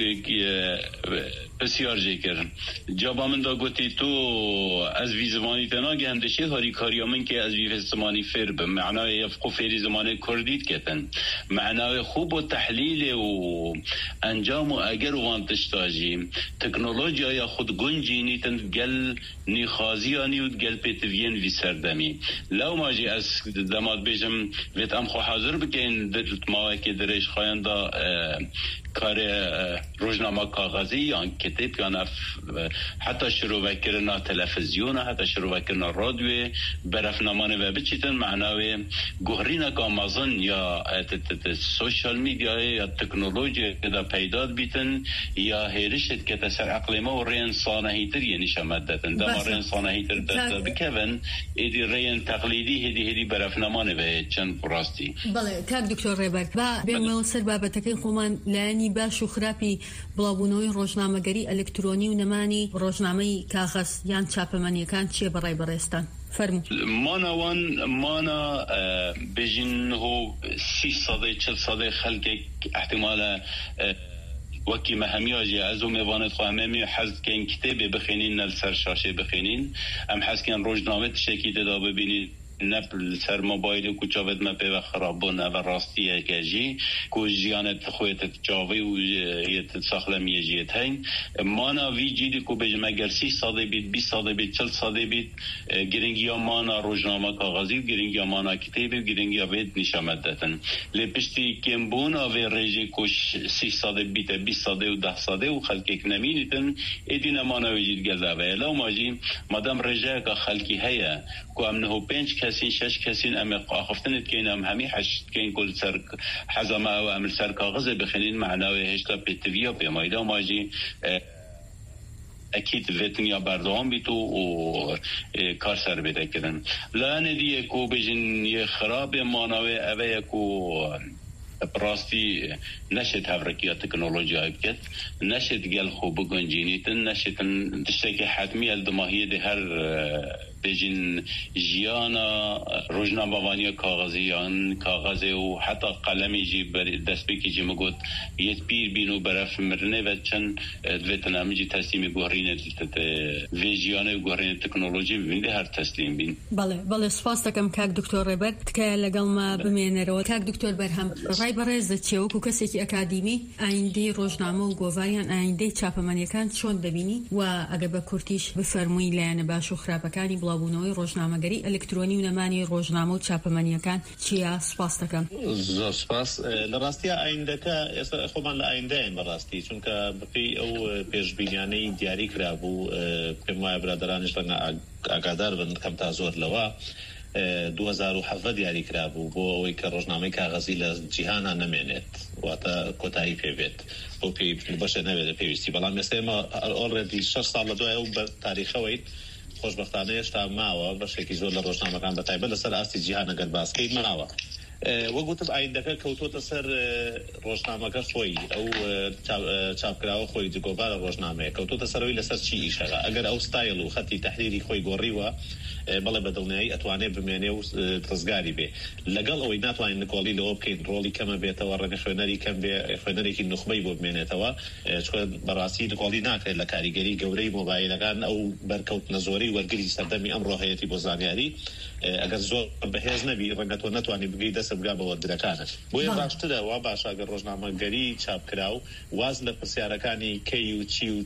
بسیار جکر جابا من دا گوتی تو از وی زمانی تناگه هندشه هاری کاریا من که از وی زمانی فر به معنای یفقو فری زمانی کردید کتن معنای خوب و تحلیل و انجام و اگر وان تشتاجی تکنولوژیا یا خود گنجینی تن گل نیخازیانی و گل پیتوین وی سردمی لو ماجی از دماد بیجم ویت ام خو حاضر بکن دلت ماوکی درش خواهن دا کار روزنامه کاغذی یا کتاب یا حتی شروع کردن تلویزیون حتی شروع کردن رادیو برفنامانه و بچیتن معنای گهرین کامازن یا سوشال میدیا یا تکنولوژی که پیدا بیتن یا هرشت که تسر عقل ما و رین صانعیتر یعنی شمدتن دم رین صانعیتر دست بکن ایدی رین تقلیدی هدی هدی برفنامانه و چند راستی. بله کاک دکتر ریبر با به موثر بابتکین خوان لانی باش و خراپی بڵاوبوونەوەی ڕۆژنامەگەری ئەلکترۆنی و نەمانی ڕۆژنامەی کاغەز یان چاپەمەنیەکان چیە بەڕای بەڕێستان فەرموو ماناوان مانا بژین هو سی سەدەی چل سەدەی خەڵکێک احتمالە وەکی مەهەمیاژی ئەزوو میوانێت خۆ هەمێمی حەزکەین کتێبێ بخوێنین نەل سەر شاشێ بخوێنین ئەم حەزکەین ڕۆژنامە تشتێکی تێدا ببینین نپل سر موبایل کو چاوت ما به خرابون و راستیه کجی کو جیانت خویت چاوی و یت ساخلمی جیت هین مانا وی جیدی کو بجمع گرسی ساده بید بیست ساده بید چل ساده بید گرینگی مانا روزنامه کاغذی گرینگی مانا کتابی گرینگی بید نشامت دادن لپشتی کمبون و رژه کوش سی ساده بید بیست ساده و ده ساده و خلقی نمینیتن ایدین مانا وجید گذا و الا ماجی مادام رژه که خلقی هیا کو امنه پنج کسی شش کسی ام آخفتنت کین ام همی هشت کین کل سر حزمه و امر سر کاغذ بخنین معنای هشتا پتویا به مایدا ماجی اكيد فيتنيا بردوام بيتو و کار سر بده کردن لانه دیه کو بجن یه خراب مانوه اوه کو براستی نشد هفرکیات تکنولوژی های بکت نشد گل خوب بگنجینیتن نشد تشتکی حتمی الدماهی ده هر بجن جیانا روزنامه وانی کاغذیان کاغذ و حتی قلمی جی دست بکی جی مگود یت پیر بینو برف مرنه و چند دویتنامی جی تسلیم گوهرین ویجیانه و گوهرین تکنولوژی ببینده هر تسلیم بین بله بله سپاس دکم کاک دکتر ریبرت که لگل ما بمینه رو کاک دکتر برهم رای برای چیو کو کسی که اکادمی آینده روزنامه و گوهریان آینده چاپمانیکان چون دبینی و اگر با کورتیش بفرمایی لعنه باش و خرابکانی بلابونەوەی ڕۆژنامەگەری ئەلکترۆنی و نەمانی ڕۆژنامە و چاپەمەنیەکان چیە؟ سپاس دەکەم. زۆر سپاس. لە ڕاستیە ئایندەکە ئێستا خۆمان لە ئایندەیەن بەڕاستی چونکە بەپێی ئەو پێشبینیانەی دیاری کرابوو پێم وایە برادەرانیش ڕەنگە ئاگادار بن کەم تا زۆر لەوە دو هزار و هەفت دیاری کرابوو بۆ ئەوەی کە ڕۆژنامەی کاغەزی لە جیهانە نەمێنێت واتە کۆتایی پێبێت بۆ پێی بەشە نەبێت پێویستی بەڵام ئێستا ئێمە ئۆڵڕێدی شەش ساڵ لە دوای ئەو بە تاریخەوەی خوشبختانه هێشتا ماوە بەشێکی زۆر لە ڕۆژنامەکان بەتایبەت لەسەر ئاستی جیهانە گەر باسکەی ماوە وەگوتم ئایندەکە کەوتۆتە سەر ڕۆژنامەکە خۆی ئەو چاپکراوە خۆی جگۆڤارە ڕۆژنامەیە کەوتۆتە سەرەوەی لەسەر چی ئیشەکە ئەگەر ئەو ستایل و خەتی تەحریری خۆی گۆڕیوە بەڵێ بەدڵنیایی ئەتوانێت بمێنێ و ڕزگاری بێ لەگەڵ ئەوەی ناتوانین نکۆڵی لەوە بکەین ڕۆڵی کەمە بێتەوە ڕەنگە خوێنەری کەم بێ خوێنەرێکی نوخبەی بۆ بمێنێتەوە چۆن بەڕاستی نکۆڵی ناکرێت لە کاریگەری گەورەی مۆبایلەکان ئەو بەرکەوتنە زۆرەی وەرگری سەردەمی ئەمڕۆ هەیەی بۆ زانیاری ئەگەر زۆر بەهێز نەبی ڕەنگە تۆ نەتوانی بگەی دەسە بگا بە وەرگرەکانت بۆیە باشترە وا باشە ئەگەر ڕۆژنامەگەری چاپکراو واز لە پرسیارەکانی کەی و چی و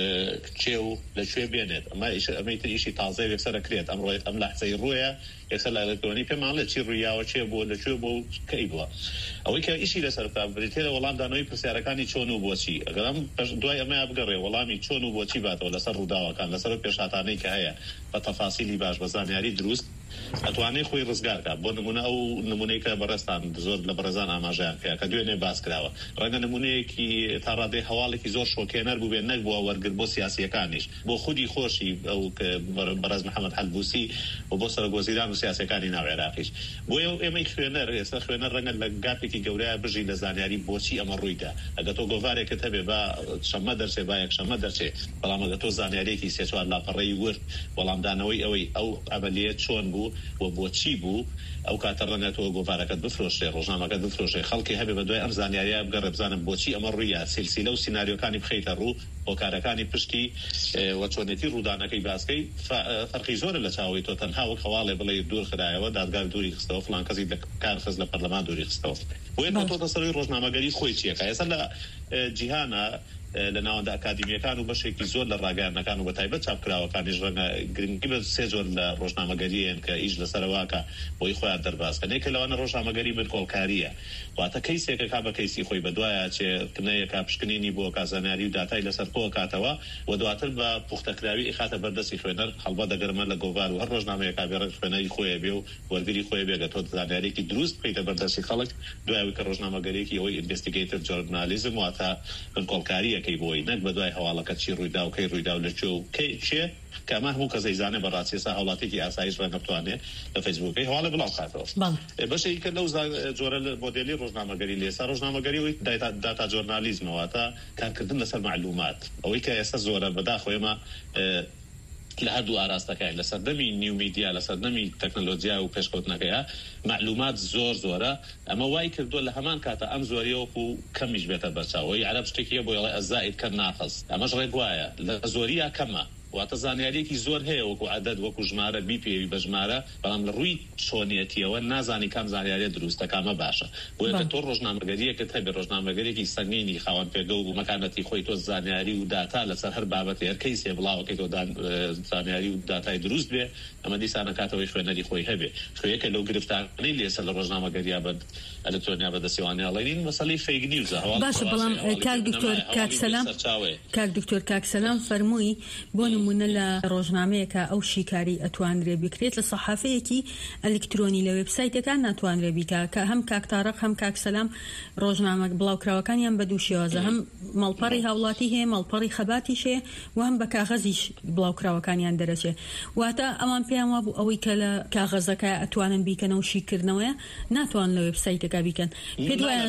کێ و لەکوێ بێنێت ئەمە ئەمەی تر ئیشی تازەی لەسەرەکرێت ئەمڕۆ ئەم لەحزەی ڕوویە یەکسەر لە ئەلکترۆنی پێمان لە چی ڕوویاوە چێ بووە لەکوێ بۆ کەی بووە ئەوەی کە ئیشی لەسەر بکات بریتێرە وەڵام دانەوەی پرسیارەکانی چۆن و بۆچی ئەگەر ئەم دوای ئەمەیە بگەڕێ وەڵامی چۆن و بۆچی باتەوە لەسەر ڕووداوەکان لەسەر پێشهاتانەی کە هەیە بە تەفاسیلی باش بە زانیاری دروست ئەتوانێ خۆی ڕزگار کات بۆ نمونە ئەو نمونەی کە بەڕێستان زۆر لە بەڕێزان ئاماژەیان پێیە کە دوێنێ باس کراوە ڕەنگە نمونەیەکی تا ڕادەی هەواڵێکی زۆر شۆکێنەر بوو بێ نەک بووە وەرگر بۆ سیاسیەکانیش بۆ خودی خۆشی ئەو بەڕێز محەممەد حەلبوسی و بۆ سەرۆکوەزیران و سیاسەکانی ناو عێراقیش بۆ ئێمەی خوێنەر ئێستا خوێنەر ڕەنگە لە گاپێکی گەورەیە بژی لە زانیاری بۆچی ئەمە ڕوویدا ئەگە تۆ گۆڤارێکت هەبێ با شەمە دەرچێ با یەکشەمە دەرچێ بەڵام ئەگە تۆ زانیارێکی سێ چوار لاپەڕەی ورد وەڵامدانەوەی ئەوەی ئەو ئەمەلیەت چۆن بوو و بۆچی بوو ئەو کاتە ڕەنگەتەوە گۆڤارەکەت بفرۆشێ ڕۆژنامەکەت بفرۆشێ خەڵکی هەبێ بە دوای ئەم زانیاریە بگەڕێ بزانم بۆچی ئەمە ڕوویە سیلسیلە و سیناریۆکانی بخەیتە ڕوو هۆکارەکانی پشتی وە چۆنێتی ڕوودانەکەی باسکەی فەرقی زۆرە لە چاوەی تۆ تەنها وەک هەواڵێ بڵێ دوور خرایەوە دادگای دووری خستەوە فڵان کەسی کار خست لە پەرلەمان دووری خستەوە بۆیە کەوتۆتە سەروی ڕۆژنامەگەری خۆی چیەکە ئێستا لە جیهانە لە ناوەندە ئەکادیمیەکان و بەشێکی زۆر لە ڕاگەیاندنەکان و بەتایبەت چاپکراوەکانیش ڕەنگە گرنگی بە سێ جۆر لە ڕۆژنامەگەریەن کە ئیش لەسەرەواکە بۆی خۆیان دەرباسکەن یەکێ لەوانە ڕۆژنامەگەری بنکۆڵکاریە واتە کەیسێکە کا بە کەیسی خۆی بەدوایە چێ کنەیەکە پشکنینی بۆ کازانیاری و داتای لەسەر پۆ کاتەوە و دواتر بە پوختەکراوی ئیخاتە بەردەستی خوێنەر هەڵبەت دەگەرمە لە گۆڤار و هەر ڕۆژنامەیەکا بێ خوێنەری خۆیە بێ و وەرگری خۆی بێگە تۆ زانیارێکی دروست بکەیتە بەردەستی خەڵک دوایەوەی کە ڕۆژنامەگەرێکی ئەوەی ئینڤێستیگەیتیڤ جۆرنالیزم واتە بنکۆڵکاریەکەی بۆی نەک بەدوای هەواڵەکە چی ڕوویدا و کەی ڕوویدا و لەکوێ و کەی چێ کە ئەمە هەموو کەسەی زانێ بەڕاستی ئێستا هەوڵاتێکی ئاسایش ڕەنگە بتوانێت لە فەیسبووکەی هەواڵە بڵاو کاتەوە بەشێکی کە لەو جۆرە مۆدێلی ڕۆژنامەگەری لێ ئێستا ڕۆژنامەگەری ئەوەی داتا جۆرنالیزمەوە تا کارکردن لەسەر معلومات ئەوەی کە ئێستا زۆرە بەداخۆ ئێمە لە هەردوو ئاراستەکەی لە سەردەمی نیو میدیا لە سەردەمی تەکنۆلۆجیا و پێشکەوتنەکەیە معلومات زۆر زۆرە ئەمە وای کردووە لە هەمان کاتە ئەم زۆریەوەکو کەمیش بێتە بەرچاوەی عەرەب شتێکیە بۆ یڵێ ئەزائید کە ناقص ئەمەش ڕێک وایە لە زۆریە کەمە واتە زانیاریەکی زۆر هەیە وەکو عەدەد وەکو ژمارە بیپێوی بە ژمارە بەڵام لە ڕووی چۆنیەتیەوە نازانی کام زانیاریە دروستە کامە باشە بۆیە کە تۆ ڕۆژنامەگەریەکت هەبێ ڕۆژنامەگەرێکی سەنگینی خاوەن پێگە و مەکانەتی خۆی تۆ زانیاری و داتا لەسەر هەر بابەتێ هەر کەیسێ بڵاوەکەی تۆ زانیاری و داتای دروست بێ ئەمە دیسانە کاتەوەی خوێنەری خۆی هەبێ خوێیەکە لەو گرفتانەی لێسە لە ڕۆژنامەگەریا بە ئەلکترۆنیا بەدەستیوانیاڵێنین مەسەلەی فێک نیوزە باشە بەڵام کاک دکتۆر کاک سەلام کاک دکتۆر کاک سەلام فەرمووی بۆ نمونە لە ڕۆژنامەیەکە ئەو شیکاری ئەتوانرێ بکرێت لە سەحافەیەکی ئەلکترۆنی لە وێبسایتەکان ناتوانرێ بیکا کە هەم کاک تارق هەم کاک سەلام ڕۆژنامە بڵاوکراوەکانیان بە دوو شێوازە هەم مەڵپەڕی هاوڵاتی هەیە مەڵپەڕی خەباتیش هەیە و هەم بە کاغەزیش بڵاوکراوەکانیان دەرەچێ واتە ئەوان پێیان وابوو ئەوەی کە لە کاغەزەکە ئەتوانن بیکەنەوە شیکردنەوەیە ناتوان لە وێبسایتەکە بیکەن پێ وایە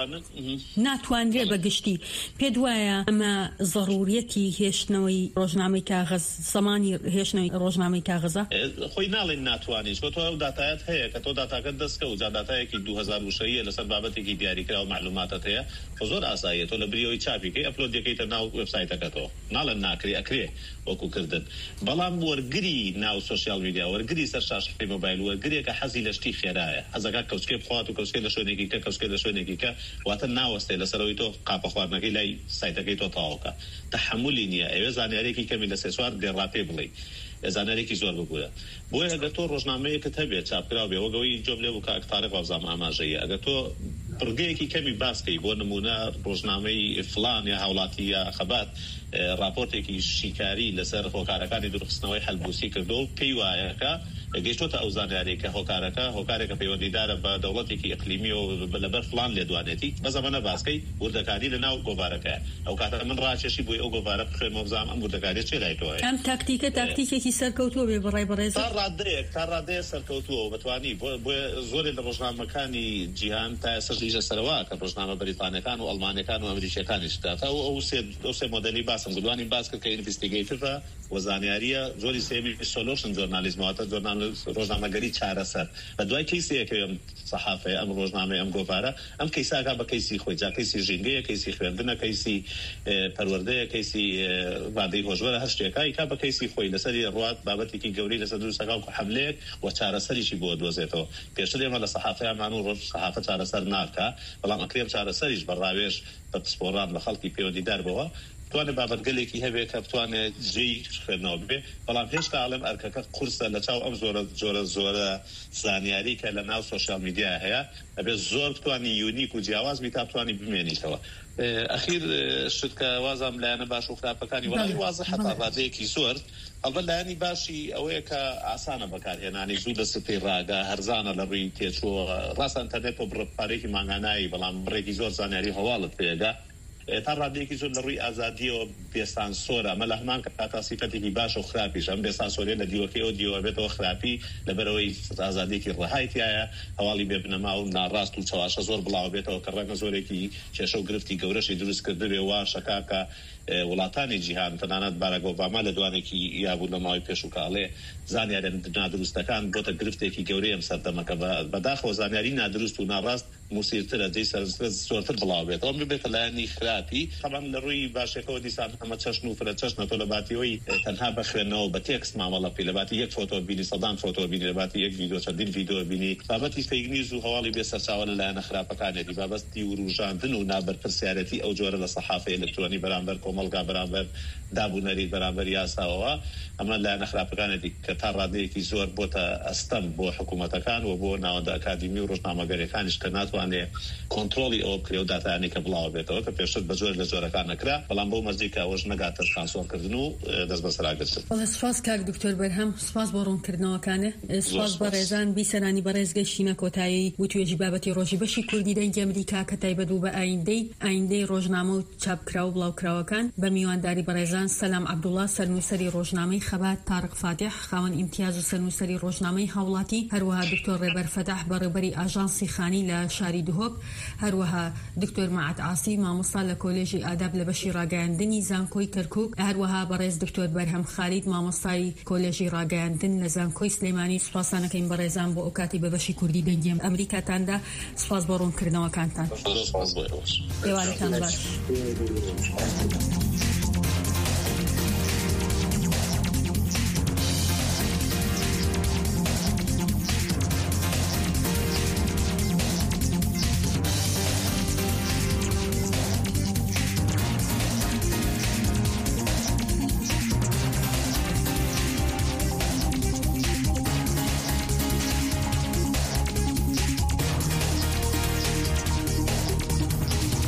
ناتوانرێ بە گشتی پێ وایە ئەمە ضرورەتی هێشتنەوەی ڕۆژنامەی کاغەز زمانی هێشتنەوەی ڕۆژنامەی کاغەزە خۆی ناڵێن ناتوانیش بۆ تۆ ئەو داتایەت هەیە کە تۆ داتاکەت دەستکە و جا داتایەکی دوو هەزار و شەیە لەسەر بابەتێکی دیاریکرا و معلوماتت هەیە زۆر ئاساییە تۆ لە بریەوەی چاپیکەی ئەپلۆد دەکەیتە ناو وێبسایتەکەتەوە ناڵێن ناکرێ ئەکرێ وەکو کردن بەڵام وەرگری ناو سوشیال میدیا وەرگری سەر شاشەی مۆبایل وەرگرێکە حەزی لە شتی خێرایە حەزەکە کەوچکێ بخوات و کەوچکێ لە شوێنێکی کە کەوچکێ لە شوێنێکی کە واتە ناوەستێ لەسەرەوەی تۆ قاپە خواردنەکەی لای سایتەکەی تۆ تاوەکە تەحملی نییە ئەوێ زانیارێکی کەمی لە سێ چوار دێڕاپێ بڵێ زانیارێکی زۆر بگوورە بۆیە ئەگەر تۆ ڕۆژنامەیەکت هەبێت چاپکراو بێ وەگەوەی جۆب لێ بوو کە ئەکتارێک وەبزام ئاماژەیە ئەگەر تۆ پڕگەیەکی کەمی باسکەی بۆ نمونە ڕۆژنامەی فلان یا هاوڵاتی یا خەبات راپۆرتێکی شیکاری لەسەر هۆکارەکانی دروستنەوەی هەلبوسی کردو و پێی وایەکە گەیشتۆتە ئەو زانیارێکە هۆکارەکە هۆکارێکە پەیوەندیدارە بە دەوڵەتێکی ئەقلیمی و لەبەر فلان لێدوانێتی بە زەمانە باسکەی وردەکاری لە ناو گۆڤارەکە ئەو کاتە من ڕاکێشی بۆی ئەو گۆڤارە بخوێنمەوە بزانم ئەم وردەکاری چێ لای تۆیە ئەم تاکتیکە تاکتیکێکی سەرکەوتووە بێ بەڕای بەڕێز تا ڕادەیەک تا ڕادەیە سەرکەوتووە و بەتوانی بۆ زۆرێک لە ڕۆژنامەکانی جیهان تا ئێستا لیژە سەرەوە کە ڕۆژنامە بەریتانیەکان و ئەڵمانیەکان و ئەمریکیەکانیش تا ئەو سێ ئەو سێ مۆدەلی باسم گوڵوانی باس کرد کە ئینڤستیگەیتیڤە و زانیاریە زۆری سێمی سۆلۆشن جۆرنالیزمەوەتە ڕۆژنامەگەری چارەسەر بە دوای کەیسەیەکە ئەم سەحافەیە ئەم ڕۆژنامەی ئەم گۆڤارە ئەم کەیساکە بە کەیسی خۆی جا کەیسی ژینگەیە کەیسی خوێندنە کەیسی پەروەردەیە کەیسی وادەی هۆژوەرە هەر شتێکایی کا بە کەیسی خۆی لەسەری ڕوات بابەتێکی گەورەی لەسەر دروستەکە و حملەیەک و چارەسەریشی بۆ دۆزێتەوە پێشتر ئێمە لە سەحافەیەمان و ڕۆژ سەحافە چارەسەر ناکا بەڵام ئەکرێم چارەسەریش بە ڕاوێژ بە پسپۆڕان بە خەڵکی پەیوەندیدار بەوە توانێ بابەتگەلێکی هەبێت کە بتوانێ جێی خوێندنەوە بێ بەڵام هێشتا ئاڵێم ئەرکەکە قورسە لە چاو ئەم زۆرە زۆرە زۆرە زانیاری کە لە ناو سۆشیال میدیا هەیە ئەبێ زۆر بتوانی یونیک و جیاواز بی تا بتوانی بمێنیتەوە ئەخیر شت کە وازام لایەنە باش و خراپەکانی وەڵی وازە حتا ڕادەیەکی زۆر ئەڵبەت لایەنی باشی ئەوەیە کە ئاسانە بەکارهێنانی زوو لە سپەی ڕاگە هەرزانە لە ڕووی تێچووە ڕاستە ئینتەرنێت و بڕێکی مانگانایی بەڵام بڕێکی زۆر زانیاری هەواڵت پێدا تا ڕادەیەکی زۆر لە ڕووی ئازادیەوە بێسانسۆرە مە لە هەمان کە تا سیفەتێکی باش و خراپیش ئەم بێسانسۆریە لە دیوەکەی ئەو دیوە بێتەوە خراپی لەبەرەوەی ئازادیەکی ڕەهایەتیایە هەواڵی بێ بنەما و ناڕاست و چاواشە زۆر بڵاو بێتەوە کە ڕەنگە زۆرێکی کێشە و گرفتی گەورەشی دروست کردبێ وا شەکاکە وڵاتانی جیهان تەنانەت باراک ئۆباما لە دوانێکی یابوو لە ماوەی پێش و کاڵێ زانیاری نادروستەکان بۆتە گرفتێکی گەورەی ئەم سەردەمەکە بەداخەوە زانیاری نادروست و ناڕاست موسیرترە جێی زۆرتر بڵاو بێتەوە بێتە لایەنی خراپی طبعا لە ڕووی باشەکەەوە دیسان هەمە چەشن و فرە چەشنە تۆ لە باتیەوەی تەنها بەخوێنەوە بە تێکست مامەڵە پێ لە باتی یەک فۆتۆ بینی سەدان فۆتۆ بینی لە باتی یەک ڤیدیۆ چەندین ڤیدیۆ بینی بابەتی فەیک نیوز و هەواڵی بێسەرچاوە لە لایەنە خراپەکانێتی بابەتی وروژاندن و نابەرپرسیارەتی ئەو جۆرە لە سەحافەی ئەلکترۆنی بەرامبەر کۆمەڵگا بەرامبەر دابوونەری بەرامبەر یاساوەوە ئەمە لایەنە خراپەکانێتی کە تا ڕادەیەکی زۆر بۆتە ئەستەم بۆ حکوومەتەکان و بۆ ناوەندە ئەکادیمی و ڕۆژنامەگەریەکانیش کە ناتوانێ کۆنتڕۆڵی ئەوە بکرێ و داتایانی کە بڵاو بێتەوە کە پێشتر بە زۆر لە زۆرەکان نەکرا بەڵام بۆ مەرجی کە ئەوەش نەگاتە شانسۆرکردن و دەست بەسەراگرتن. سپاس کاک دکتۆر بەرهەم سپاس بۆ ڕوونکردنەوەکانە سپاس بە ڕێزان بیسەرانی بەڕێز گەشتینە کۆتایی و توێژی بابەتی ڕۆژی بەشی کوردی دەنگی ئەمریکا کە تایبەت بوو بە ئایندەی ئایندەی ڕۆژنامە و چاپکرا و بڵاوکراوەکان بە میوانداری بەڕێزان سەلام عەبدوڵڵا سەرنووسەری ڕۆژنامەی خەبات تارق فاتح خاوەن ئیمتیاز و سەرنووسەری ڕۆژنامەی هاوڵاتی هەروەها دکتۆر ڕێبەر فەتاح بەڕێبەری ئاژانسی خانی لە شاری دهۆک هەروەها دکتۆر مەعەد عاسی مامۆستا لە کۆلێژی ئاداب لە بەشی ڕاگەیاندنی زانکۆی کەرکووک هەروەها بەڕێز دکتۆر بەرهەم خالید مامۆستای کۆلێژی ڕاگەیاندن لە زانکۆی سلێمانی سوپاسانەکەین بەڕێزان بۆ ئەو کاتی بە بەشی کوردی دەنگی ئەمریکاتاندا سپاس بۆ ڕوونکردنەوەکانتان. سپاس بۆ ئێوارتان باش.